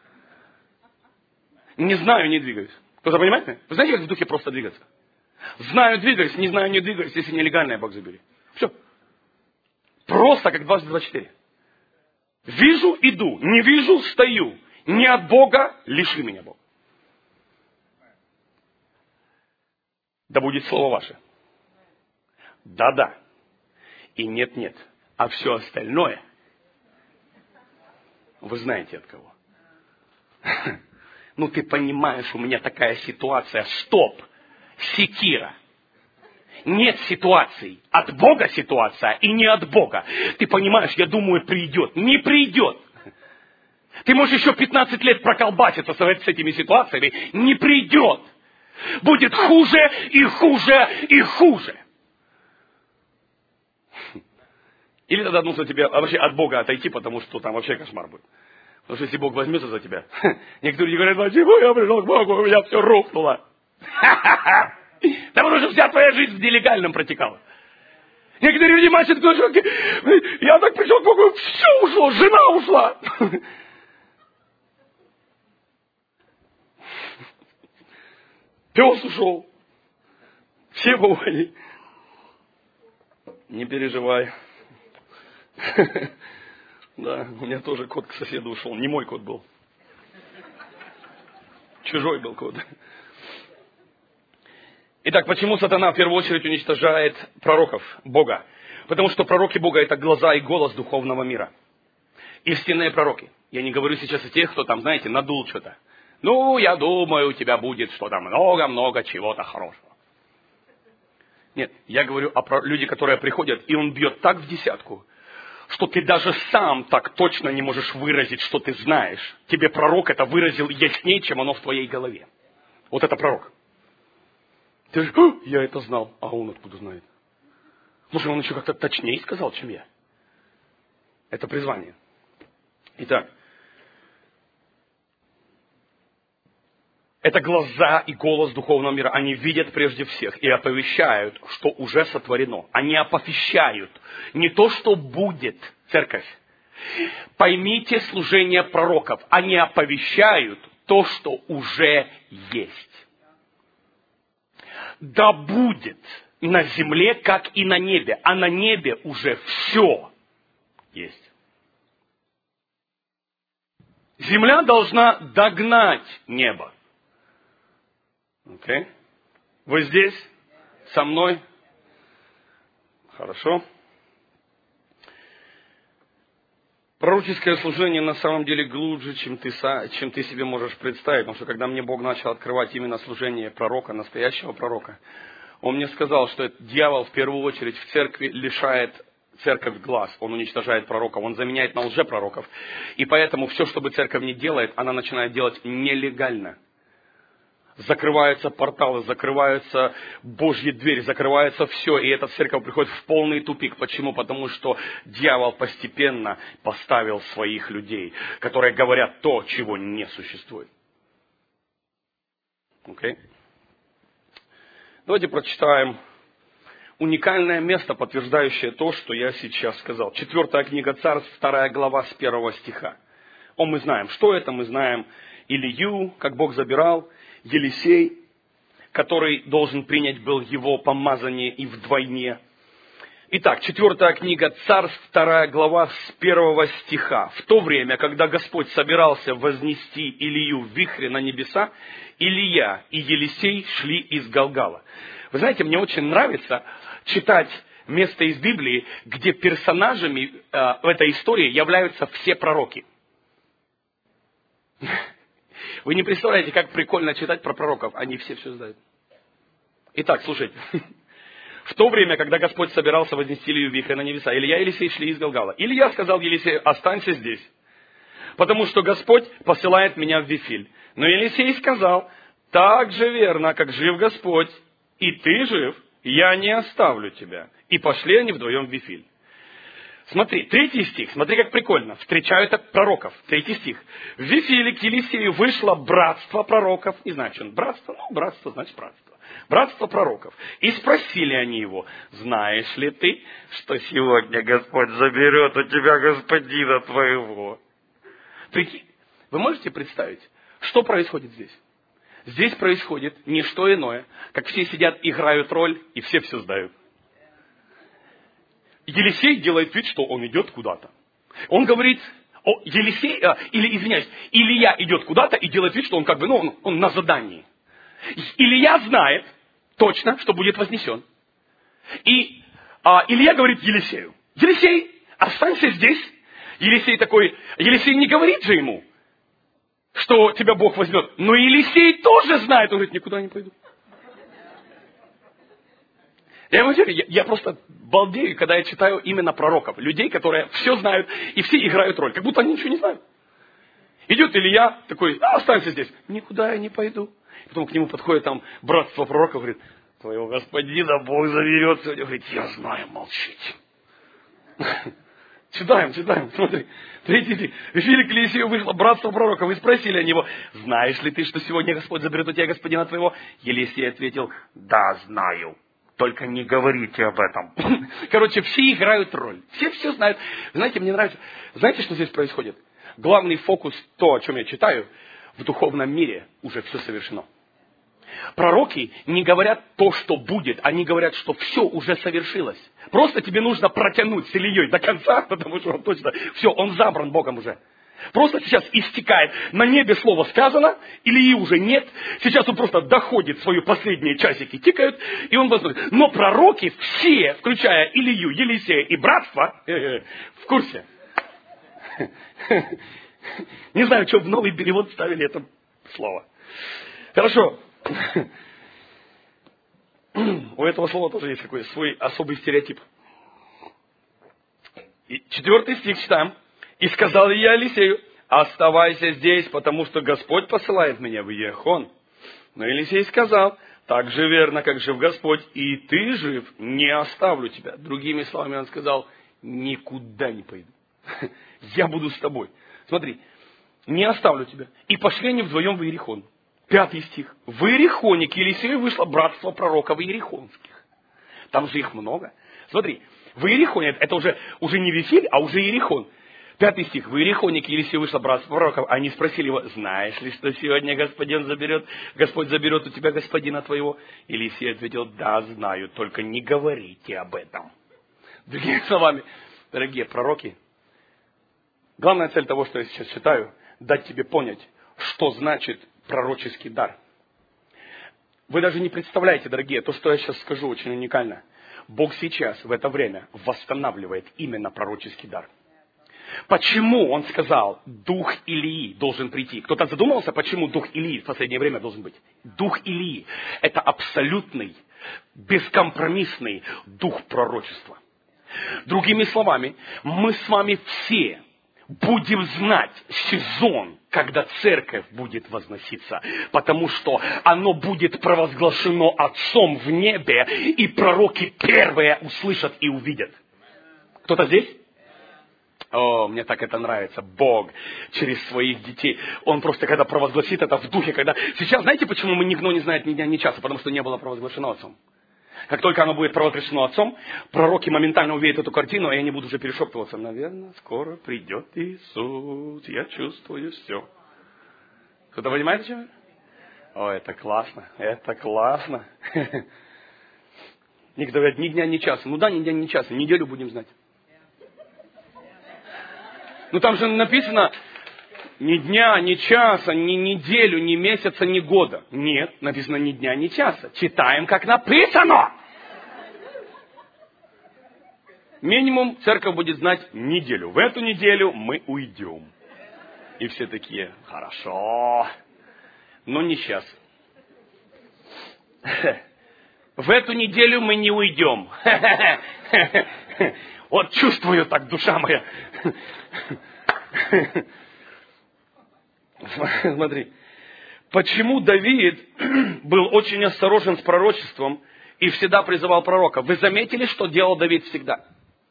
Не знаю, не двигаюсь. Кто-то понимает меня? Вы знаете, как в духе просто двигаться? Знаю, двигаюсь, не знаю, не двигаюсь, если нелегальное, Бог забери. Все. Просто как дважды два четыре. Вижу, иду. Не вижу, стою. Не от Бога, лиши меня, Бог. Да будет слово ваше. Да-да. И нет-нет. А все остальное, вы знаете от кого. Ну, ты понимаешь, у меня такая ситуация. Стоп! Секира. Нет ситуаций. От Бога ситуация и не от Бога. Ты понимаешь, я думаю, придет. Не придет. Ты можешь еще пятнадцать лет проколбаситься с этими ситуациями. Не придет. Будет хуже и хуже и хуже. Или тогда нужно тебе вообще от Бога отойти, потому что там вообще кошмар будет. Потому что если Бог возьмется за тебя, некоторые говорят, почему я пришел к Богу, у меня все рухнуло. Да потому что вся твоя жизнь в нелегальном протекала. Некоторые люди мачат, я так пришел к Богу, все ушло, жена ушла. Пес ушел. Все бывали. Не переживай. Да, у меня тоже кот к соседу ушел. Не мой кот был. Чужой был кот. Итак, почему сатана в первую очередь уничтожает пророков Бога? Потому что пророки Бога – это глаза и голос духовного мира. Истинные пророки. Я не говорю сейчас о тех, кто там, знаете, надул что-то. Ну, я думаю, у тебя будет что-то много-много чего-то хорошего. Нет, я говорю о людях, которые приходят, и он бьет так в десятку, что ты даже сам так точно не можешь выразить, что ты знаешь. Тебе пророк это выразил яснее, чем оно в твоей голове. Вот это пророк. Ты же, я это знал, а он откуда знает? Может, он еще как-то точнее сказал, чем я. Это призвание. Итак, это глаза и голос духовного мира. Они видят прежде всех и оповещают, что уже сотворено. Они оповещают не то, что будет, церковь. Поймите служение пророков. Они оповещают то, что уже есть. Да будет на земле, как и на небе. А на небе уже все есть. Земля должна догнать небо. Окей? Okay. Вы здесь? Со мной? Хорошо. Пророческое служение на самом деле глубже, чем ты, чем ты себе можешь представить. Потому что когда мне Бог начал открывать именно служение пророка, настоящего пророка, Он мне сказал, что дьявол в первую очередь в церкви лишает церковь глаз, он уничтожает пророков, он заменяет на лжепророков. И поэтому все, что бы церковь не делает, она начинает делать нелегально. Закрываются порталы, закрываются Божьи двери, закрывается все, и эта церковь приходит в полный тупик. Почему? Потому что дьявол постепенно поставил своих людей, которые говорят то, чего не существует. Окей? Давайте прочитаем уникальное место, подтверждающее то, что я сейчас сказал. Четвертая книга Царств, вторая глава с первого стиха. О, мы знаем, что это, мы знаем Илью, как Бог забирал, Елисей, который должен принять был его помазание и вдвойне. Итак, четвертая книга Царств, вторая глава с первого стиха. В то время, когда Господь собирался вознести Илью в вихре на небеса, Илия и Елисей шли из Галгала. Вы знаете, мне очень нравится читать место из Библии, где персонажами э, в этой истории являются все пророки. Вы не представляете, как прикольно читать про пророков. Они все все знают. Итак, слушайте. В то время, когда Господь собирался вознести Илью в вихре на небеса, Илья и Елисей шли из Галгала. Илья сказал Елисею: останься здесь, потому что Господь посылает меня в Вифиль. Но Елисей сказал: так же верно, как жив Господь, и ты жив, я не оставлю тебя. И пошли они вдвоем в Вифиль. Смотри, третий стих, смотри, как прикольно. Встречают пророков. Третий стих. В Вифиле к Елисею вышло братство пророков. Не знаю, что он братство, ну, братство, значит братство. Братство пророков. И спросили они его: знаешь ли ты, что сегодня Господь заберет у тебя господина твоего? Прикинь, вы можете представить, что происходит здесь? Здесь происходит не что иное, как все сидят, играют роль, и все все знают. Елисей делает вид, что он идет куда-то. Он говорит, о, Елисей, а, или, извиняюсь, Илья идет куда-то и делает вид, что он как бы, ну, он, он на задании. Илья знает точно, что будет вознесен. И а, Илья говорит Елисею: Елисей, останься здесь. Елисей такой, Елисей не говорит же ему, что тебя Бог возьмет. Но Елисей тоже знает, он говорит: никуда не пойду. Я, я, я просто балдею, когда я читаю именно пророков, людей, которые все знают и все играют роль, как будто они ничего не знают. Идет Илья такой: а, останься здесь. Никуда я не пойду. Потом к нему подходит там братство пророков, говорит: твоего господина Бог заберет сегодня. Говорит: я знаю, молчите. Читаем, читаем, смотри. Третий стих. В Вифиле к Елисею вышло братство пророков, и спросили они его: знаешь ли ты, что сегодня Господь заберет у тебя господина твоего? Елисей ответил: да, знаю. Только не говорите об этом. Короче, все играют роль. Все все знают. Знаете, мне нравится. Знаете, что здесь происходит? Главный фокус, то, о чем я читаю, в духовном мире уже все совершено. Пророки не говорят то, что будет. Они говорят, что все уже совершилось. Просто тебе нужно протянуть с Ильей до конца, потому что он точно... Все, он забран Богом уже. Просто сейчас истекает. На небе слово сказано, Ильи уже нет. Сейчас он просто доходит, свои последние часики тикают, и он возможно. Но пророки все, включая Илью, Елисея и братство, в курсе. Не знаю, что в новый перевод ставили это слово. Хорошо. У этого слова тоже есть такой свой особый стереотип. И четвертый стих читаем. И сказал я Елисею: оставайся здесь, потому что Господь посылает меня в Иерихон. Но Елисей сказал: так же верно, как жив Господь, и ты жив, не оставлю тебя. Другими словами он сказал: никуда не пойду. Я буду с тобой. Смотри, не оставлю тебя. И пошли они вдвоем в Иерихон. Пятый стих. В Иерихоне к Елисею вышло братство пророков иерихонских. Там же их много. Смотри, в Иерихоне, это уже, уже не Вифиль, а уже Иерихон. Пятый стих. В Иерихоне к Елисею вышло братство пророков. Они спросили его: знаешь ли, что сегодня господин заберет, Господь заберет у тебя господина твоего? Елисей ответил: да, знаю, только не говорите об этом. Другими словами, дорогие пророки, главная цель того, что я сейчас читаю, дать тебе понять, что значит пророческий дар. Вы даже не представляете, дорогие, то, что я сейчас скажу, очень уникально. Бог сейчас, в это время, восстанавливает именно пророческий дар. Почему он сказал, дух Илии должен прийти? Кто-то задумался, почему дух Илии в последнее время должен быть? Дух Илии – это абсолютный, бескомпромиссный дух пророчества. Другими словами, мы с вами все будем знать сезон, когда церковь будет возноситься, потому что оно будет провозглашено Отцом в небе, и пророки первые услышат и увидят. Кто-то здесь? О, мне так это нравится. Бог через своих детей. Он просто, когда провозгласит это в духе, когда... Сейчас, знаете, почему мы никто не знает ни дня, ни часа? Потому что не было провозглашено Отцом. Как только оно будет провозглашено Отцом, пророки моментально увидят эту картину, и они будут уже перешептываться. Наверное, скоро придет Иисус. Я чувствую все. Кто-то понимает, что? О, это классно. Это классно. Некоторые говорят, ни дня, ни часа. Ну да, ни дня, ни часа. Неделю будем знать. Ну там же написано ни дня, ни часа, ни неделю, ни месяца, ни года. Нет, написано ни дня, ни часа. Читаем, как написано. Минимум церковь будет знать неделю. В эту неделю мы уйдем. И все такие, хорошо, но не сейчас. В эту неделю мы не уйдем. Вот чувствую так, душа моя. Смотри. Почему Давид был очень осторожен с пророчеством и всегда призывал пророка? Вы заметили, что делал Давид всегда?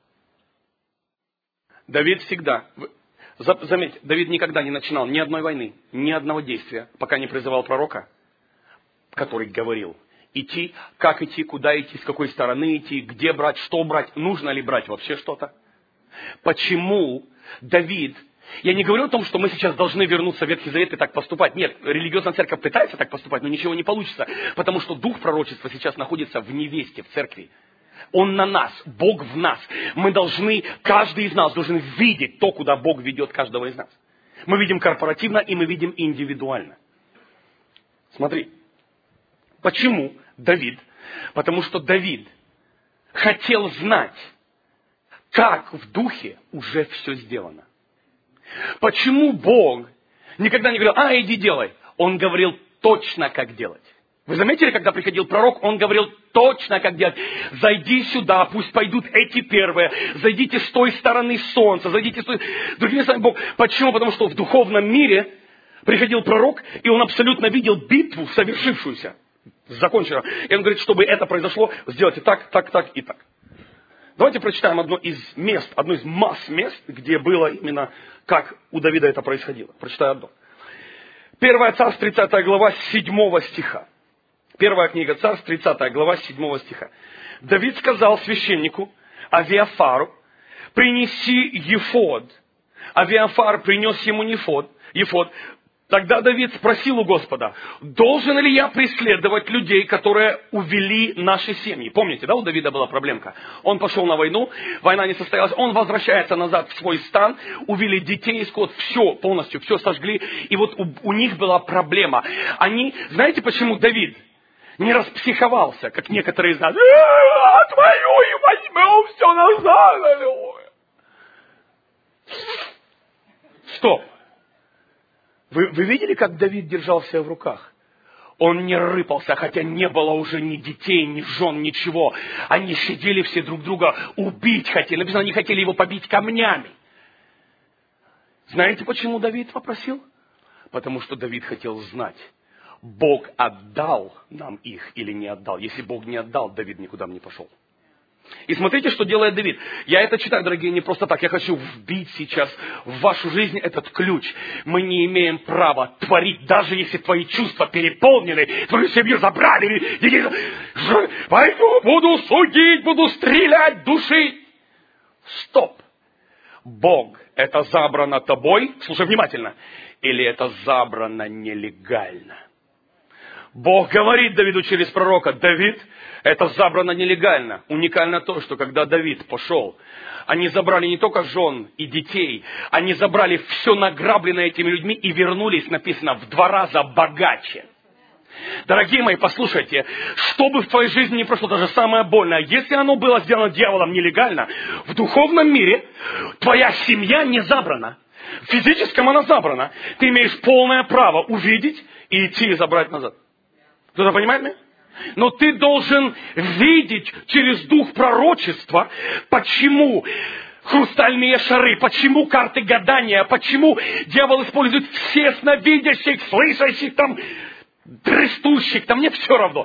Давид всегда. Заметьте, Давид никогда не начинал ни одной войны, ни одного действия, пока не призывал пророка, который говорил. Идти, как идти, куда идти, с какой стороны идти, где брать, что брать, нужно ли брать вообще что-то. Почему Давид, я не говорю о том, что мы сейчас должны вернуться в Ветхий Завет и так поступать. Нет, религиозная церковь пытается так поступать, но ничего не получится, потому что дух пророчества сейчас находится в невесте, в церкви. Он на нас, Бог в нас. Мы должны, каждый из нас должен видеть то, куда Бог ведет каждого из нас. Мы видим корпоративно и мы видим индивидуально. Смотри. Почему Давид? Потому что Давид хотел знать, как в духе уже все сделано. Почему Бог никогда не говорил, а, иди делай. Он говорил точно, как делать. Вы заметили, когда приходил пророк, он говорил точно, как делать. Зайди сюда, пусть пойдут эти первые. Зайдите с той стороны солнца, зайдите с той... Другими словами, Бог. Почему? Потому что в духовном мире приходил пророк, и он абсолютно видел битву, совершившуюся. Закончено. И он говорит, чтобы это произошло, сделайте так, так, так и так. Давайте прочитаем одно из мест, одно из масс мест, где было именно, как у Давида это происходило. Прочитаю одно. Первая Царств, тридцатая глава, седьмого стиха. Первая книга Царств, тридцатая глава, седьмого стиха. Давид сказал священнику Авиафару, принеси ефод. Авиафар принес ему ефод. ефод. Тогда Давид спросил у Господа, должен ли я преследовать людей, которые увели наши семьи? Помните, да, у Давида была проблемка? Он пошел на войну, война не состоялась, он возвращается назад в свой стан, увели детей, скот, все, полностью, все сожгли. И вот у, у них была проблема. Они, знаете, почему Давид не распсиховался, как некоторые из нас? Отвою и возьмем все назад. Стоп. Вы, вы видели, как Давид держал себя в руках? Он не рыпался, хотя не было уже ни детей, ни жен, ничего. Они сидели все друг друга, убить хотели. Написано, они хотели его побить камнями. Знаете, почему Давид попросил? Потому что Давид хотел знать, Бог отдал нам их или не отдал. Если Бог не отдал, Давид никуда бы не пошел. И смотрите, что делает Давид. Я это читаю, дорогие, не просто так. Я хочу вбить сейчас в вашу жизнь этот ключ. Мы не имеем права творить, даже если твои чувства переполнены, твою семью забрали. Пойду, буду судить, буду стрелять, душить. Стоп. Бог, это забрано тобой, слушай внимательно, или это забрано нелегально? Бог говорит Давиду через пророка, Давид, это забрано нелегально. Уникально то, что когда Давид пошел, они забрали не только жен и детей, они забрали все награбленное этими людьми и вернулись, написано, в два раза богаче. Дорогие мои, послушайте, что бы в твоей жизни не прошло, даже самое больное, если оно было сделано дьяволом нелегально, в духовном мире твоя семья не забрана. В физическом она забрана. Ты имеешь полное право увидеть и идти и забрать назад. Кто-то понимает меня? Но ты должен видеть через дух пророчества, почему хрустальные шары, почему карты гадания, почему дьявол использует все сновидящих, слышащих, там, дрыстущих, там мне все равно.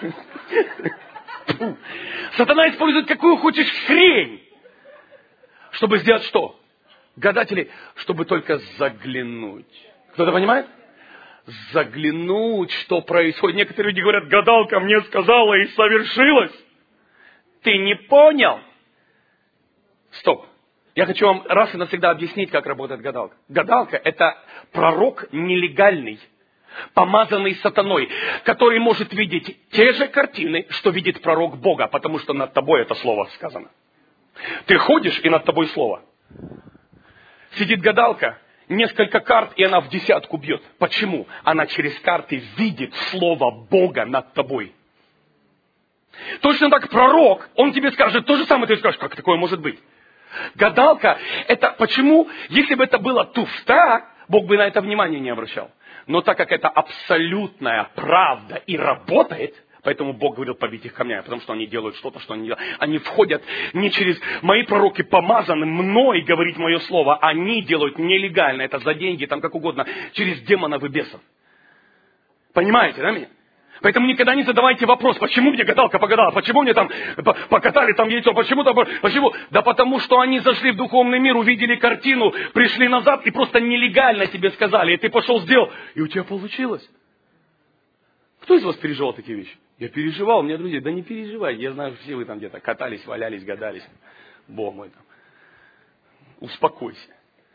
Сатана использует какую хочешь хрень, чтобы сделать что? Гадатели, чтобы только заглянуть. Кто-то понимает? Заглянуть, что происходит. Некоторые люди говорят, гадалка мне сказала и совершилось. Ты не понял? Стоп. Я хочу вам раз и навсегда объяснить, как работает гадалка. Гадалка – это пророк нелегальный, помазанный сатаной, который может видеть те же картины, что видит пророк Бога, потому что над тобой это слово сказано. Ты ходишь, и над тобой слово. Сидит гадалка, несколько карт, и она в десятку бьет. Почему? Она через карты видит слово Бога над тобой. Точно так пророк, он тебе скажет то же самое, ты скажешь, как такое может быть? Гадалка, это почему, если бы это было туфта, Бог бы на это внимания не обращал. Но так как это абсолютная правда и работает, поэтому Бог говорил побить их камнями, потому что они делают что-то, что они делают. Они входят не через... Мои пророки помазаны мной говорить мое слово, они делают нелегально, это за деньги, там как угодно, через демонов и бесов. Понимаете, да, меня? Поэтому никогда не задавайте вопрос, почему мне гадалка погадала, почему мне там покатали там яйцо, почему там, почему? Да потому что они зашли в духовный мир, увидели картину, пришли назад и просто нелегально тебе сказали, и ты пошел сделал, и у тебя получилось. Кто из вас переживал такие вещи? Я переживал, у меня друзья, да не переживай, я знаю, что все вы там где-то катались, валялись, гадались. Бог мой там. Успокойся.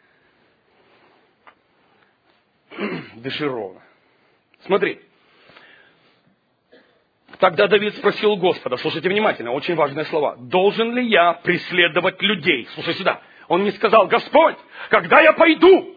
Дыши ровно. Смотри. Тогда Давид спросил Господа, слушайте внимательно, очень важные слова. Должен ли я преследовать людей? Слушай сюда. Он не сказал, Господь, когда я пойду,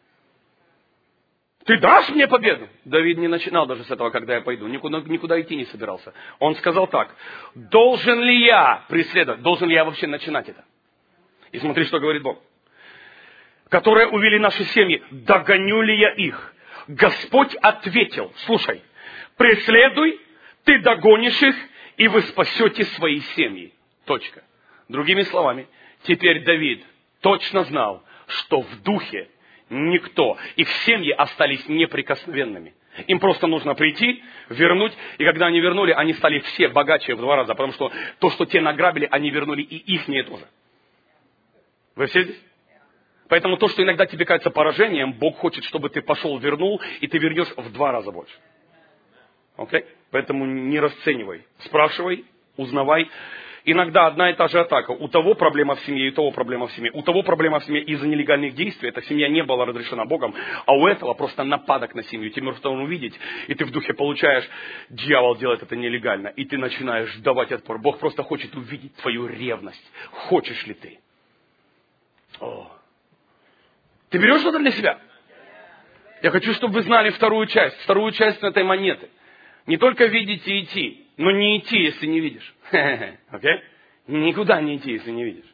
ты дашь мне победу? Давид не начинал даже с этого, когда я пойду. Никуда, никуда идти не собирался. Он сказал так, должен ли я преследовать? Должен ли я вообще начинать это? И смотри, что говорит Бог. Которые увели наши семьи, догоню ли я их? Господь ответил, слушай, преследуй, ты догонишь их, и вы спасете свои семьи. Точка. Другими словами, теперь Давид точно знал, что в духе никто, их семьи остались неприкосновенными. Им просто нужно прийти, вернуть, и когда они вернули, они стали все богаче в два раза, потому что то, что те награбили, они вернули и ихние тоже. Вы все здесь? Поэтому то, что иногда тебе кажется поражением, Бог хочет, чтобы ты пошел, вернул, и ты вернешь в два раза больше. Окей? Okay? Поэтому не расценивай. Спрашивай, узнавай. Иногда одна и та же атака. У того проблема в семье, и у того проблема в семье. У того проблема в семье из-за нелегальных действий. Эта семья не была разрешена Богом. А у этого просто нападок на семью. Тебе нужно увидеть, и ты в духе получаешь, дьявол делает это нелегально. И ты начинаешь давать отпор. Бог просто хочет увидеть твою ревность. Хочешь ли ты? О. Ты берешь что-то для себя? Я хочу, чтобы вы знали вторую часть. Вторую часть этой монеты. Не только видеть и идти, но не идти, если не видишь. Окей? Okay? Никуда не идти, если не видишь.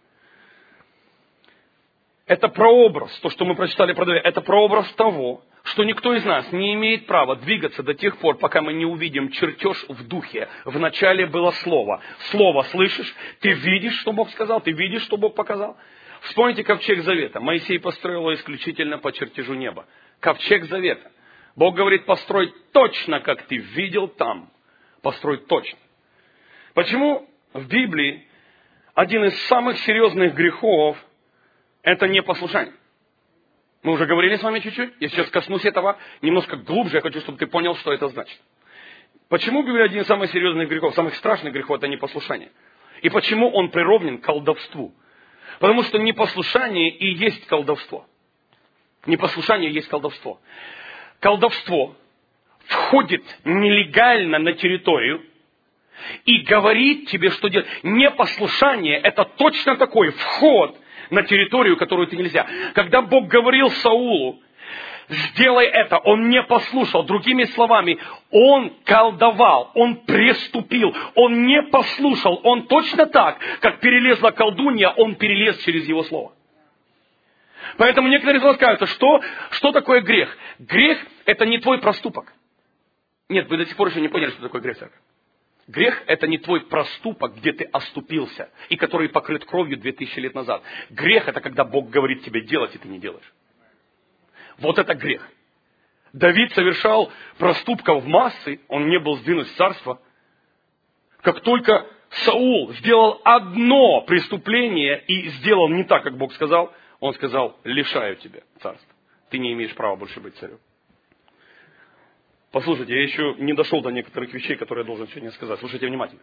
Это прообраз, то, что мы прочитали про Давида, это прообраз того, что никто из нас не имеет права двигаться до тех пор, пока мы не увидим чертеж в духе. Вначале было слово. Слово слышишь, ты видишь, что Бог сказал, ты видишь, что Бог показал. Вспомните ковчег завета. Моисей построил его исключительно по чертежу неба. Ковчег завета. Бог говорит, построй точно, как ты видел там. Построй точно. Почему в Библии один из самых серьезных грехов – это непослушание? Мы уже говорили с вами чуть-чуть. Я сейчас коснусь этого немножко глубже. Я хочу, чтобы ты понял, что это значит. Почему в Библии один из самых серьезных грехов, самых страшных грехов – это непослушание? И почему он прировнен к колдовству? Потому что непослушание и есть колдовство. Непослушание и есть колдовство. Колдовство входит нелегально на территорию и говорит тебе, что делать. Непослушание – это точно такой вход на территорию, которую ты нельзя. Когда Бог говорил Саулу, сделай это, он не послушал. Другими словами, он колдовал, он преступил, он не послушал. Он точно так, как перелезла колдунья, он перелез через его слово. Поэтому некоторые из вас скажут, что, что такое грех? Грех – это не твой проступок. Нет, вы до сих пор еще не поняли, что такое грех, церковь. Грех – это не твой проступок, где ты оступился, и который покрыт кровью две тысячи лет назад. Грех – это когда Бог говорит тебе делать, и ты не делаешь. Вот это грех. Давид совершал проступков в массы, он не был сдвинут с царства. Как только Саул сделал одно преступление и сделал не так, как Бог сказал, он сказал: лишаю тебя царства. Ты не имеешь права больше быть царем. Послушайте, я еще не дошел до некоторых вещей, которые я должен сегодня сказать. Слушайте внимательно.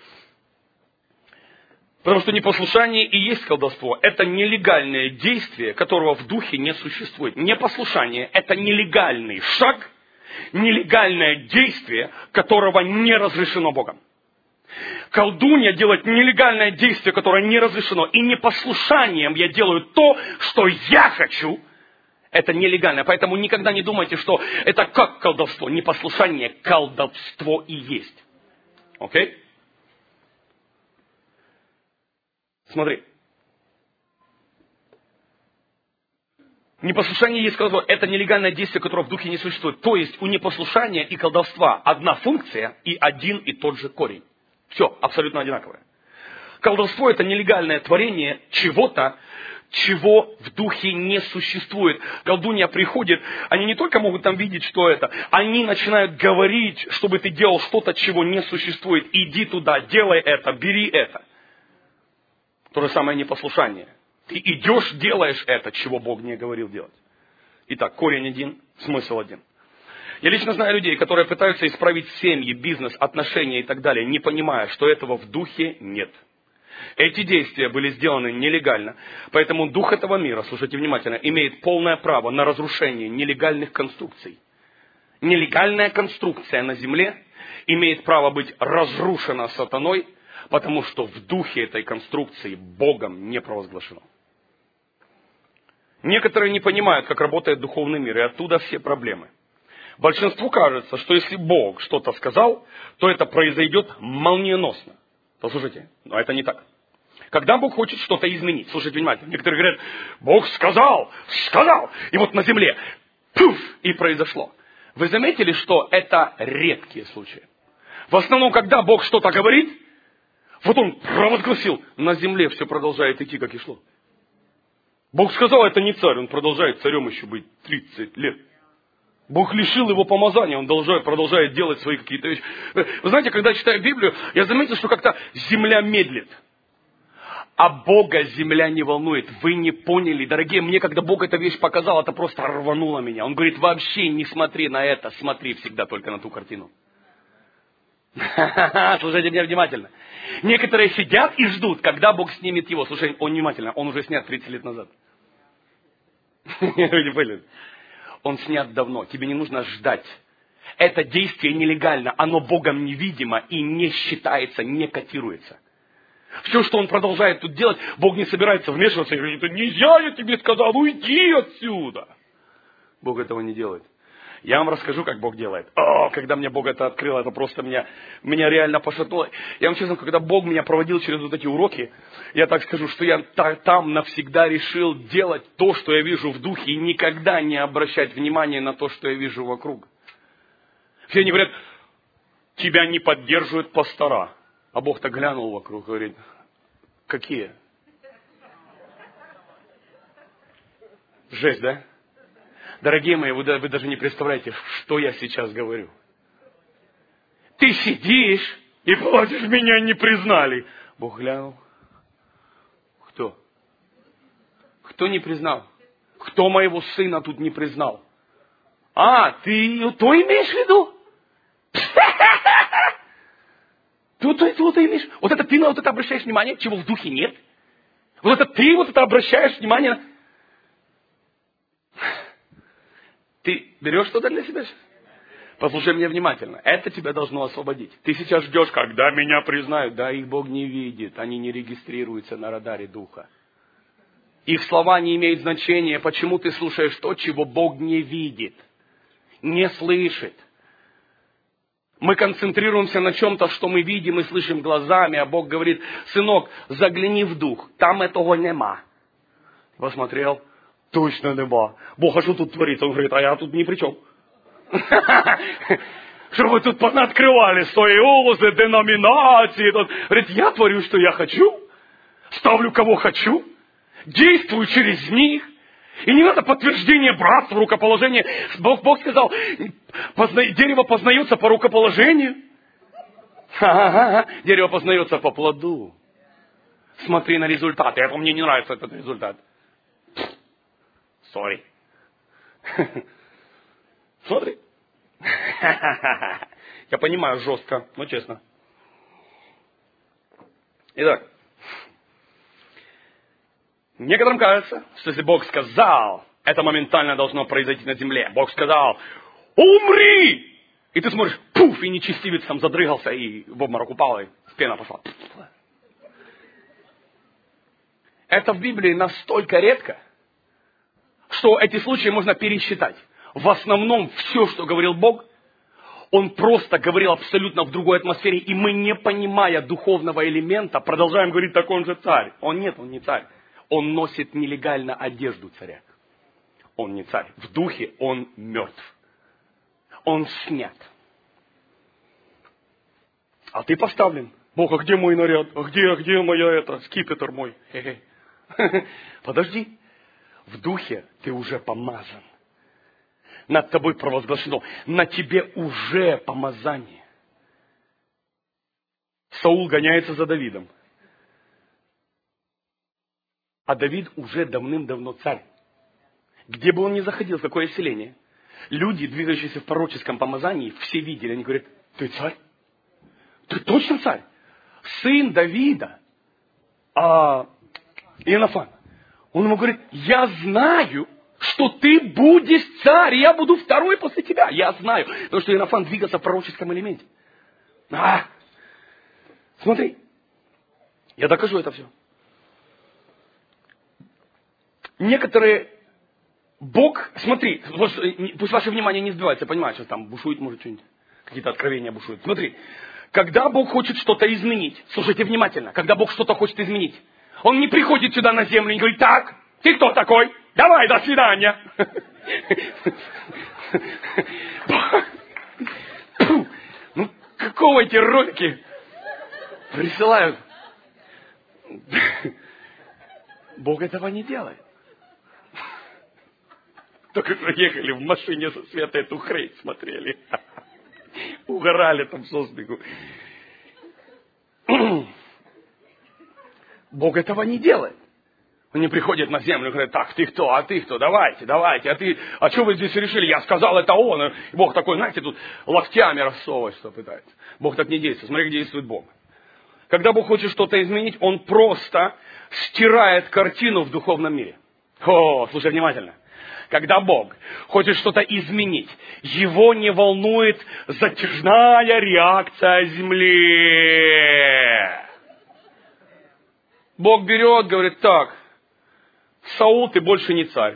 Потому что непослушание и есть колдовство. Это нелегальное действие, которого в духе не существует. Непослушание – это нелегальный шаг, нелегальное действие, которого не разрешено Богом. Колдунья делает нелегальное действие, которое не разрешено. И непослушанием я делаю то, что я хочу. Это нелегально. Поэтому никогда не думайте, что это как колдовство. Непослушание – колдовство и есть. Окей? Смотри. Непослушание есть колдовство. Это нелегальное действие, которое в духе не существует. То есть у непослушания и колдовства одна функция и один и тот же корень. Все, абсолютно одинаковое. Колдовство – это нелегальное творение чего-то, чего в духе не существует. Колдунья приходит, они не только могут там видеть, что это, они начинают говорить, чтобы ты делал что-то, чего не существует. Иди туда, делай это, бери это. То же самое непослушание. Ты идешь, делаешь это, чего Бог не говорил делать. Итак, корень один, смысл один. Я лично знаю людей, которые пытаются исправить семьи, бизнес, отношения и так далее, не понимая, что этого в духе нет. Эти действия были сделаны нелегально, поэтому дух этого мира, слушайте внимательно, имеет полное право на разрушение нелегальных конструкций. Нелегальная конструкция на земле имеет право быть разрушена сатаной, потому что в духе этой конструкции Богом не провозглашено. Некоторые не понимают, как работает духовный мир, и оттуда все проблемы. Большинству кажется, что если Бог что-то сказал, то это произойдет молниеносно. Послушайте, но это не так. Когда Бог хочет что-то изменить, слушайте внимательно, некоторые говорят: Бог сказал, сказал, и вот на земле, пуф, и произошло. Вы заметили, что это редкие случаи? В основном, когда Бог что-то говорит, вот Он провозгласил, на земле все продолжает идти, как и шло. Бог сказал, это не царь, он продолжает царем еще быть тридцать лет. Бог лишил его помазания, он продолжает, продолжает делать свои какие-то вещи. Вы знаете, когда я читаю Библию, я заметил, что как-то земля медлит. А Бога земля не волнует. Вы не поняли, дорогие, мне когда Бог эту вещь показал, это просто рвануло меня. Он говорит: вообще не смотри на это, смотри всегда только на ту картину. Слушайте меня внимательно. Некоторые сидят и ждут, когда Бог снимет его. Слушай, он внимательно, он уже снят тридцать лет назад. Вы не поняли? Он снят давно, тебе не нужно ждать. Это действие нелегально, оно Богом невидимо и не считается, не котируется. Все, что он продолжает тут делать, Бог не собирается вмешиваться и говорит: нельзя, я тебе сказал, уйди отсюда. Бог этого не делает. Я вам расскажу, как Бог делает. О, когда мне Бог это открыл, это просто меня, меня реально пошатнуло. Я вам честно, когда Бог меня проводил через вот эти уроки, я так скажу, что я там навсегда решил делать то, что я вижу в духе, и никогда не обращать внимания на то, что я вижу вокруг. Все они говорят: тебя не поддерживают пастора. А Бог так глянул вокруг и говорит: какие? Жесть, да? Дорогие мои, вы, вы даже не представляете, что я сейчас говорю. Ты сидишь и плачешь: меня не признали. Бог глянул. Кто? Кто не признал? Кто моего сына тут не признал? А, ты то имеешь в виду? Ты, ты, ты, ты имеешь? Вот это ты на вот это обращаешь внимание, чего в духе нет? Вот это ты вот это обращаешь внимание? Ты берешь что-то для себя? Послушай меня внимательно. Это тебя должно освободить. Ты сейчас ждешь, когда меня признают. Да, их Бог не видит. Они не регистрируются на радаре духа. Их слова не имеют значения. Почему ты слушаешь то, чего Бог не видит? Не слышит. Мы концентрируемся на чем-то, что мы видим и слышим глазами. А Бог говорит: сынок, загляни в дух. Там этого нема. Посмотрел. Точно нема. Бог, а что тут творится? Он говорит: а я тут ни при чем. Чтобы вы тут понаоткрывали союзы, деноминации. Тут. Говорит, я творю, что я хочу. Ставлю, кого хочу. Действую через них. И не надо подтверждения братства, рукоположения. Бог, Бог сказал, позна... дерево познается по рукоположению. Ха-ха-ха. Дерево познается по плоду. Смотри на результат. Это мне не нравится этот результат. Сори. Смотри. Я понимаю, жестко, но честно. Итак. Некоторым кажется, что если Бог сказал, это моментально должно произойти на земле. Бог сказал, умри! И ты смотришь, пуф, и нечестивец там задрыгался, и в обморок упал, и пена пошла. Это в Библии настолько редко, что эти случаи можно пересчитать. В основном все, что говорил Бог, Он просто говорил абсолютно в другой атмосфере, и мы, не понимая духовного элемента, продолжаем говорить, так он же царь. Он нет, он не царь. Он носит нелегально одежду царя. Он не царь. В духе он мертв. Он снят. А ты поставлен. Бог, а где мой наряд? А где, а где моя это, скипетр мой? Хе-хе. Подожди. В духе ты уже помазан. Над тобой провозглашено. На тебе уже помазание. Саул гоняется за Давидом. А Давид уже давным-давно царь. Где бы он ни заходил, в какое селение, люди, двигающиеся в пророческом помазании, все видели, они говорят, ты царь? Ты точно царь? Сын Давида, а Иоаннафан. Он ему говорит, я знаю, что ты будешь царь, и я буду второй после тебя. Я знаю, потому что Иоаннафан двигался в пророческом элементе. А, смотри, я докажу это все. Некоторые, Бог, смотри, пусть ваше внимание не сбивается, понимаешь, что там бушует, может, что-нибудь, какие-то откровения бушуют. Смотри, когда Бог хочет что-то изменить, слушайте внимательно, когда Бог что-то хочет изменить, Он не приходит сюда на землю и говорит, так, ты кто такой? Давай, до свидания. Ну, какого эти ролики присылают? Бог этого не делает. Только проехали в машине со Светой эту хрень смотрели. Угорали там со смеху. Бог этого не делает. Он не приходит на землю и говорит, так, ты кто, а ты кто, давайте, давайте, а ты, а что вы здесь решили? Я сказал, это он. И Бог такой, знаете, тут локтями рассовывать, что пытается. Бог так не действует. Смотри, как действует Бог. Когда Бог хочет что-то изменить, Он просто стирает картину в духовном мире. О, слушай внимательно. Когда Бог хочет что-то изменить, Его не волнует затяжная реакция земли. Бог берет, говорит, так, Саул, ты больше не царь.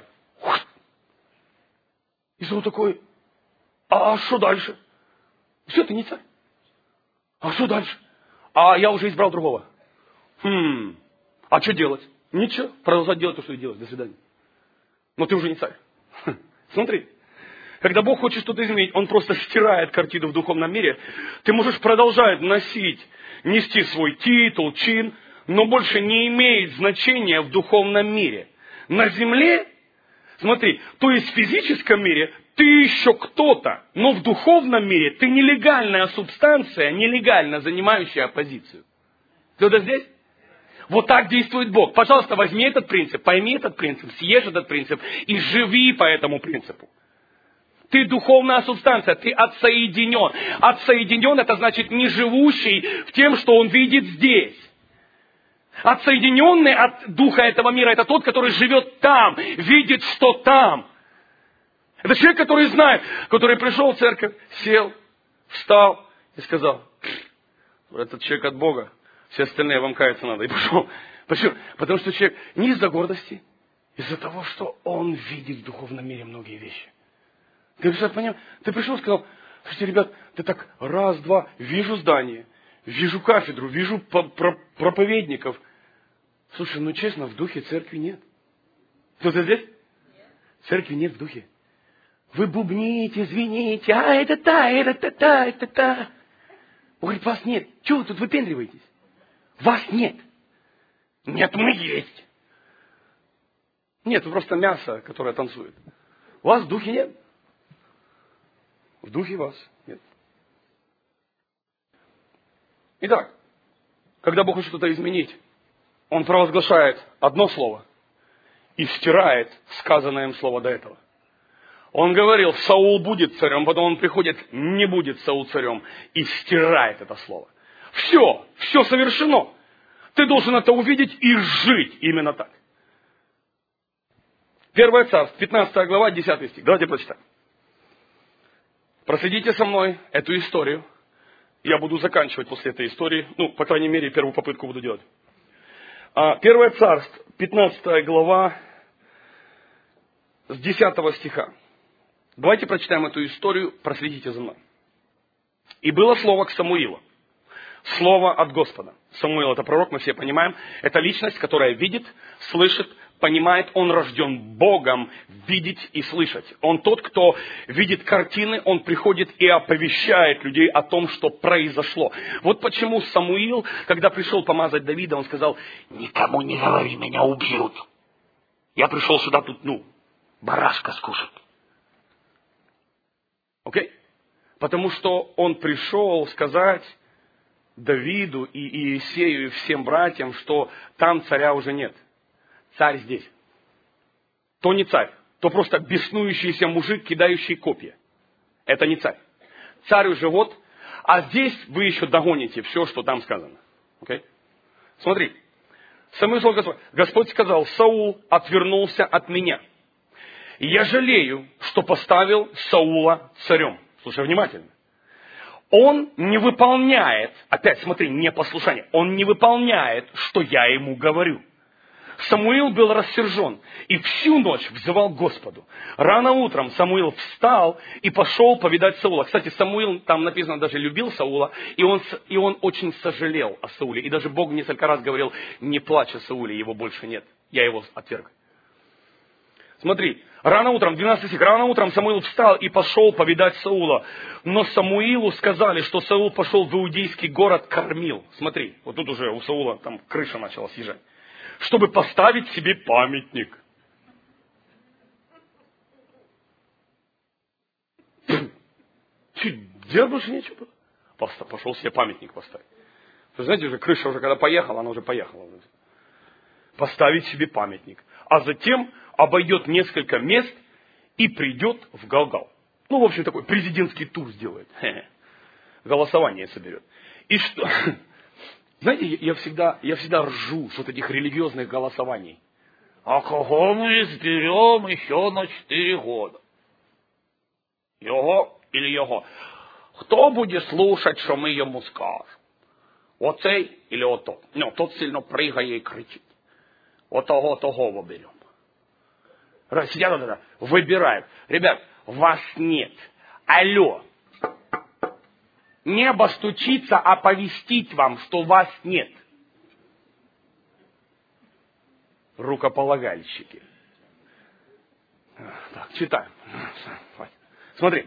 И Саул такой, а что дальше? Все, ты не царь. А что дальше? А я уже избрал другого. Хм, а что делать? Ничего, продолжать делать то, что ты делаешь. До свидания. Но ты уже не царь. Смотри, когда Бог хочет что-то изменить, Он просто стирает картину в духовном мире. Ты можешь продолжать носить, нести свой титул, чин, но больше не имеет значения в духовном мире. На земле, смотри, то есть в физическом мире ты еще кто-то, но в духовном мире ты нелегальная субстанция, нелегально занимающая позицию. Кто-то здесь? Вот так действует Бог. Пожалуйста, возьми этот принцип, пойми этот принцип, съешь этот принцип и живи по этому принципу. Ты духовная субстанция, ты отсоединен. Отсоединен это значит не живущий в тем, что он видит здесь. Отсоединенный от духа этого мира это тот, который живет там, видит, что там. Это человек, который знает, который пришел в церковь, сел, встал и сказал, этот человек от Бога. Все остальные вам каяться надо. И пошел. Почему? Потому что человек не из-за гордости, из-за того, что он видит в духовном мире многие вещи. Ты, понимаешь, ты пришел и сказал, слушайте, ребят, ты так раз, два, вижу здание, вижу кафедру, вижу проповедников. Слушай, ну честно, в духе церкви нет. Кто-то здесь? Церкви нет в духе. Вы бубните, звените, а это та, это та, та, это та. Он говорит, вас нет. Чего вы тут выпендриваетесь? Вас нет. Нет, мы есть. Нет, вы просто мясо, которое танцует. У вас в духе нет. В духе вас нет. Итак, когда Бог хочет что-то изменить, Он провозглашает одно слово и стирает сказанное им слово до этого. Он говорил, Саул будет царем, потом он приходит, не будет Саул царем, и стирает это слово. Все, все совершено. Ты должен это увидеть и жить именно так. Первое царство, пятнадцатая глава, десятый стих. Давайте прочитаем. Проследите со мной эту историю. Я буду заканчивать после этой истории. Ну, по крайней мере, первую попытку буду делать. Первое царство, пятнадцатая глава, с десятого стиха. Давайте прочитаем эту историю, проследите за мной. «И было слово к Самуилу, слово от Господа». Самуил — это пророк, мы все понимаем. Это личность, которая видит, слышит, понимает. Он рожден Богом видеть и слышать. Он тот, кто видит картины, он приходит и оповещает людей о том, что произошло. Вот почему Самуил, когда пришел помазать Давида, он сказал, «Никому не говори, меня убьют. Я пришел сюда тут, ну, барашка скушать». Окей? Okay? Потому что он пришел сказать Давиду и Иисею и всем братьям, что там царя уже нет. Царь здесь. То не царь, то просто беснующийся мужик, кидающий копья. Это не царь. Царь уже вот, а здесь вы еще догоните все, что там сказано. Okay? Смотри. Самуил сказал Господь. Господь сказал, Саул отвернулся от меня. И я жалею, что поставил Саула царем. Слушай внимательно. Он не выполняет, опять смотри, непослушание, он не выполняет, что я ему говорю. Самуил был рассержен и всю ночь взывал к Господу. Рано утром Самуил встал и пошел повидать Саула. Кстати, Самуил, там написано, даже любил Саула, и он, и он очень сожалел о Сауле. И даже Бог несколько раз говорил, не плачь о Сауле, его больше нет, я его отверг. Смотри, рано утром, двенадцатый стих, рано утром Самуил встал и пошел повидать Саула. Но Самуилу сказали, что Саул пошел в иудейский город Кармил. Смотри, вот тут уже у Саула там крыша начала съезжать. Чтобы поставить себе памятник. Чуть делать больше нечего было. Пошел себе памятник поставить. Вы знаете, уже крыша уже когда поехала, она уже поехала. Поставить себе памятник. А затем обойдет несколько мест и придет в Галгал. Ну, в общем, такой президентский тур сделает. Голосование соберет. И что... Знаете, я всегда, я всегда ржу с вот этих религиозных голосований. А кого мы изберем еще на четыре года? Его или его? Кто будет слушать, що ми йому скажемо? Оцей или ото? Ну, тот сильно пригає і кричить. Отого, того выберем. Сидят вот это, выбирают. Ребят, вас нет. Алло. Небо стучится оповестить вам, что вас нет. Рукополагальщики. Так, читаем. Смотри.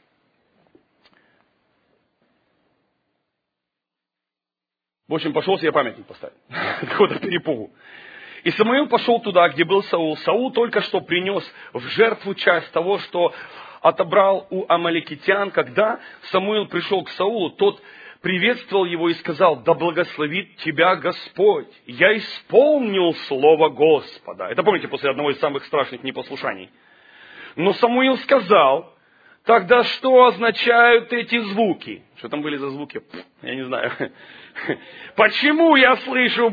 В общем, пошел себе памятник поставить. Какого-то перепугу. И Самуил пошел туда, где был Саул. Саул только что принес в жертву часть того, что отобрал у амаликитян. Когда Самуил пришел к Саулу, тот приветствовал его и сказал: «Да благословит тебя Господь! Я исполнил слово Господа». Это помните, после одного из самых страшных непослушаний. Но Самуил сказал: «Тогда что означают эти звуки?» Что там были за звуки? Я не знаю. Почему я слышу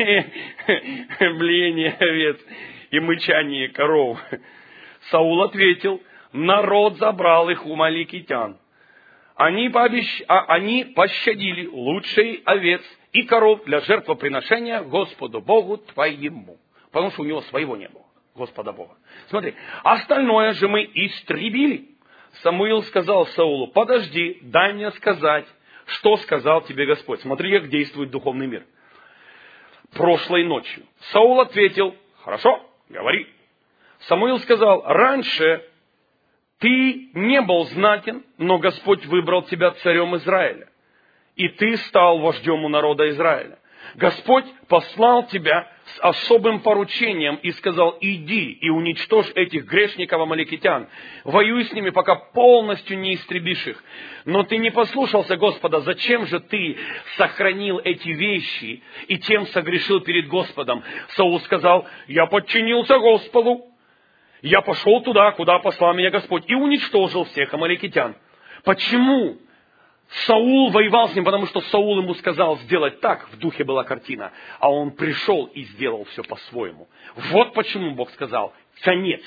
блеяние овец и мычание коров? Саул ответил: народ забрал их у амаликитян. Они, пообещ... а, они пощадили лучший овец и коров для жертвоприношения Господу Богу твоему. Потому что у него своего не было, Господа Бога. Смотри, остальное же мы истребили. Самуил сказал Саулу: подожди, дай мне сказать, что сказал тебе Господь. Смотри, как действует духовный мир. Прошлой ночью Саул ответил: хорошо, говори. Самуил сказал: раньше ты не был знатен, но Господь выбрал тебя царем Израиля. И ты стал вождем у народа Израиля. Господь послал тебя с особым поручением и сказал: иди и уничтожь этих грешников амаликитян, воюй с ними, пока полностью не истребишь их. Но ты не послушался Господа, зачем же ты сохранил эти вещи и тем согрешил перед Господом? Саул сказал: я подчинился Господу, я пошел туда, куда послал меня Господь, и уничтожил всех амаликитян. Почему? Саул воевал с ним, потому что Саул ему сказал сделать так, в духе была картина, а он пришел и сделал все по-своему. Вот почему Бог сказал: конец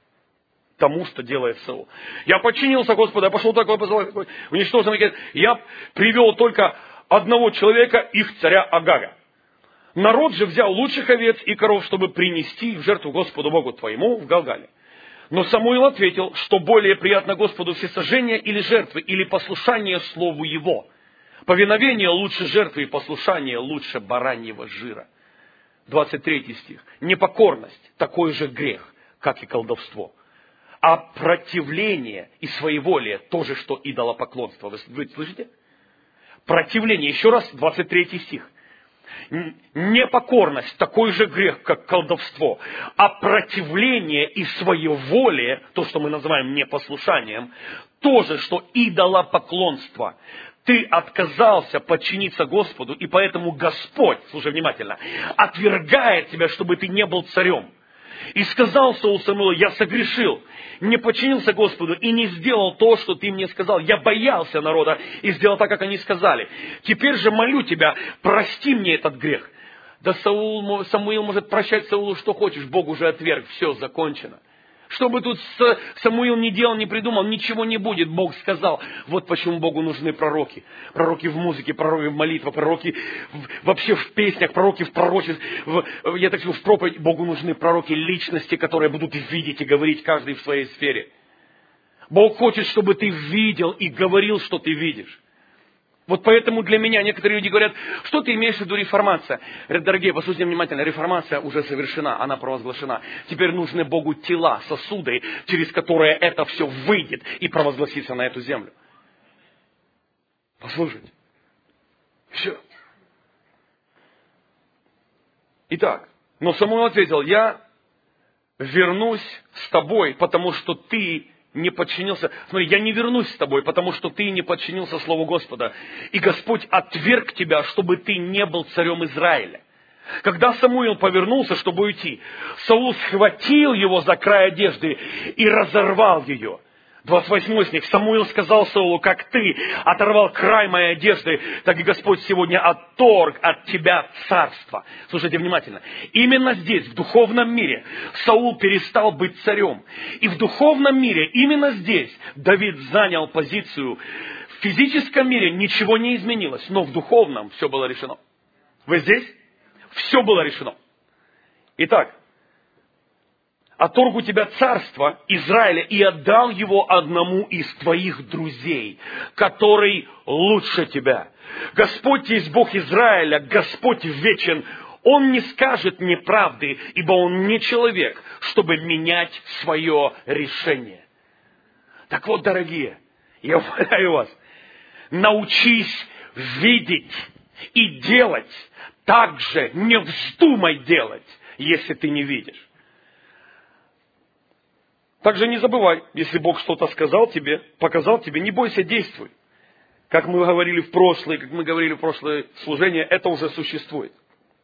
тому, что делает Саул. Я подчинился Господу, я пошел такой, позвал, уничтожил. Я привел только одного человека, их царя Агага. Народ же взял лучших овец и коров, чтобы принести в жертву Господу Богу твоему в Галгале. Но Самуил ответил, что более приятно Господу всесожжение или жертвы, или послушание слову Его. Повиновение лучше жертвы и послушание лучше бараньего жира. двадцать третий стих. Непокорность – такой же грех, как и колдовство. А противление и своеволие – то же, что идолопоклонство. Вы, вы слышите? Противление. Еще раз, двадцать третий стих. Непокорность – такой же грех, как колдовство. А противление и своеволие, то, что мы называем непослушанием, то же, что идолопоклонство. Ты отказался подчиниться Господу, и поэтому Господь, слушай внимательно, отвергает тебя, чтобы ты не был царем. И сказал Саул Самуилу: я согрешил, не подчинился Господу и не сделал то, что ты мне сказал. Я боялся народа и сделал так, как они сказали. Теперь же молю тебя, прости мне этот грех. Да Саул, Самуил может прощать Саулу что хочешь, Бог уже отверг, все, закончено. Что бы тут Самуил ни делал, не придумал, ничего не будет. Бог сказал. Вот почему Богу нужны пророки. Пророки в музыке, пророки в молитве, пророки в, вообще в песнях, пророки в пророчестве. В, я так скажу, в проповедь. Богу нужны пророки личности, которые будут видеть и говорить каждый в своей сфере. Бог хочет, чтобы ты видел и говорил, что ты видишь. Вот поэтому для меня некоторые люди говорят: что ты имеешь в виду реформация? Говорят: дорогие, послушайте внимательно, реформация уже совершена, она провозглашена. Теперь нужны Богу тела, сосуды, через которые это все выйдет и провозгласится на эту землю. Послушайте. Все. Итак, но Самуил ответил: я вернусь с тобой, потому что ты не подчинился. Смотри, я не вернусь с тобой, потому что ты не подчинился Слову Господа. И Господь отверг тебя, чтобы ты не был царем Израиля. Когда Самуил повернулся, чтобы уйти, Саул схватил его за край одежды и разорвал ее. двадцать восьмой стих. Самуил сказал Саулу: как ты оторвал край моей одежды, так и Господь сегодня отторг от тебя царство. Слушайте внимательно. Именно здесь, в духовном мире, Саул перестал быть царем. И в духовном мире, именно здесь, Давид занял позицию. В физическом мире ничего не изменилось, но в духовном все было решено. Вы здесь? Все было решено. Итак, отторг у тебя царство Израиля и отдал его одному из твоих друзей, который лучше тебя. Господь есть Бог Израиля, Господь вечен. Он не скажет неправды, ибо Он не человек, чтобы менять свое решение. Так вот, дорогие, я умоляю вас, научись видеть и делать. Так же не вздумай делать, если ты не видишь. Также не забывай, если Бог что-то сказал тебе, показал тебе, не бойся, действуй. Как мы говорили в прошлое, как мы говорили в прошлое служение, это уже существует.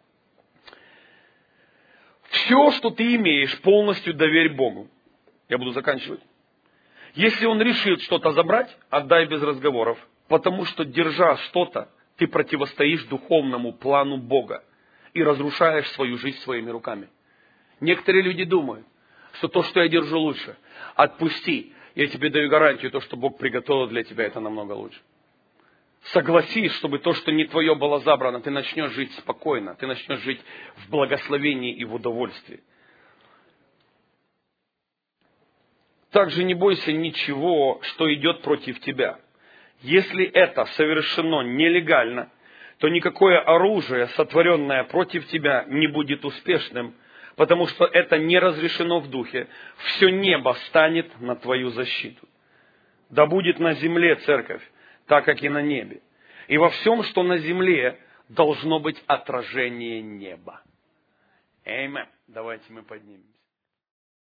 Все, что ты имеешь, полностью доверь Богу. Я буду заканчивать. Если Он решит что-то забрать, отдай без разговоров. Потому что, держа что-то, ты противостоишь духовному плану Бога и разрушаешь свою жизнь своими руками. Некоторые люди думают, что то, что я держу, лучше. Отпусти. Я тебе даю гарантию, то, что Бог приготовил для тебя, это намного лучше. Согласись, чтобы то, что не твое, было забрано. Ты начнешь жить спокойно. Ты начнешь жить в благословении и в удовольствии. Также не бойся ничего, что идет против тебя. Если это совершено нелегально, то никакое оружие, сотворенное против тебя, не будет успешным, потому что это не разрешено в духе, все небо станет на твою защиту. Да будет на земле церковь, так как и на небе. И во всем, что на земле, должно быть отражение неба. Аминь. Давайте мы поднимемся.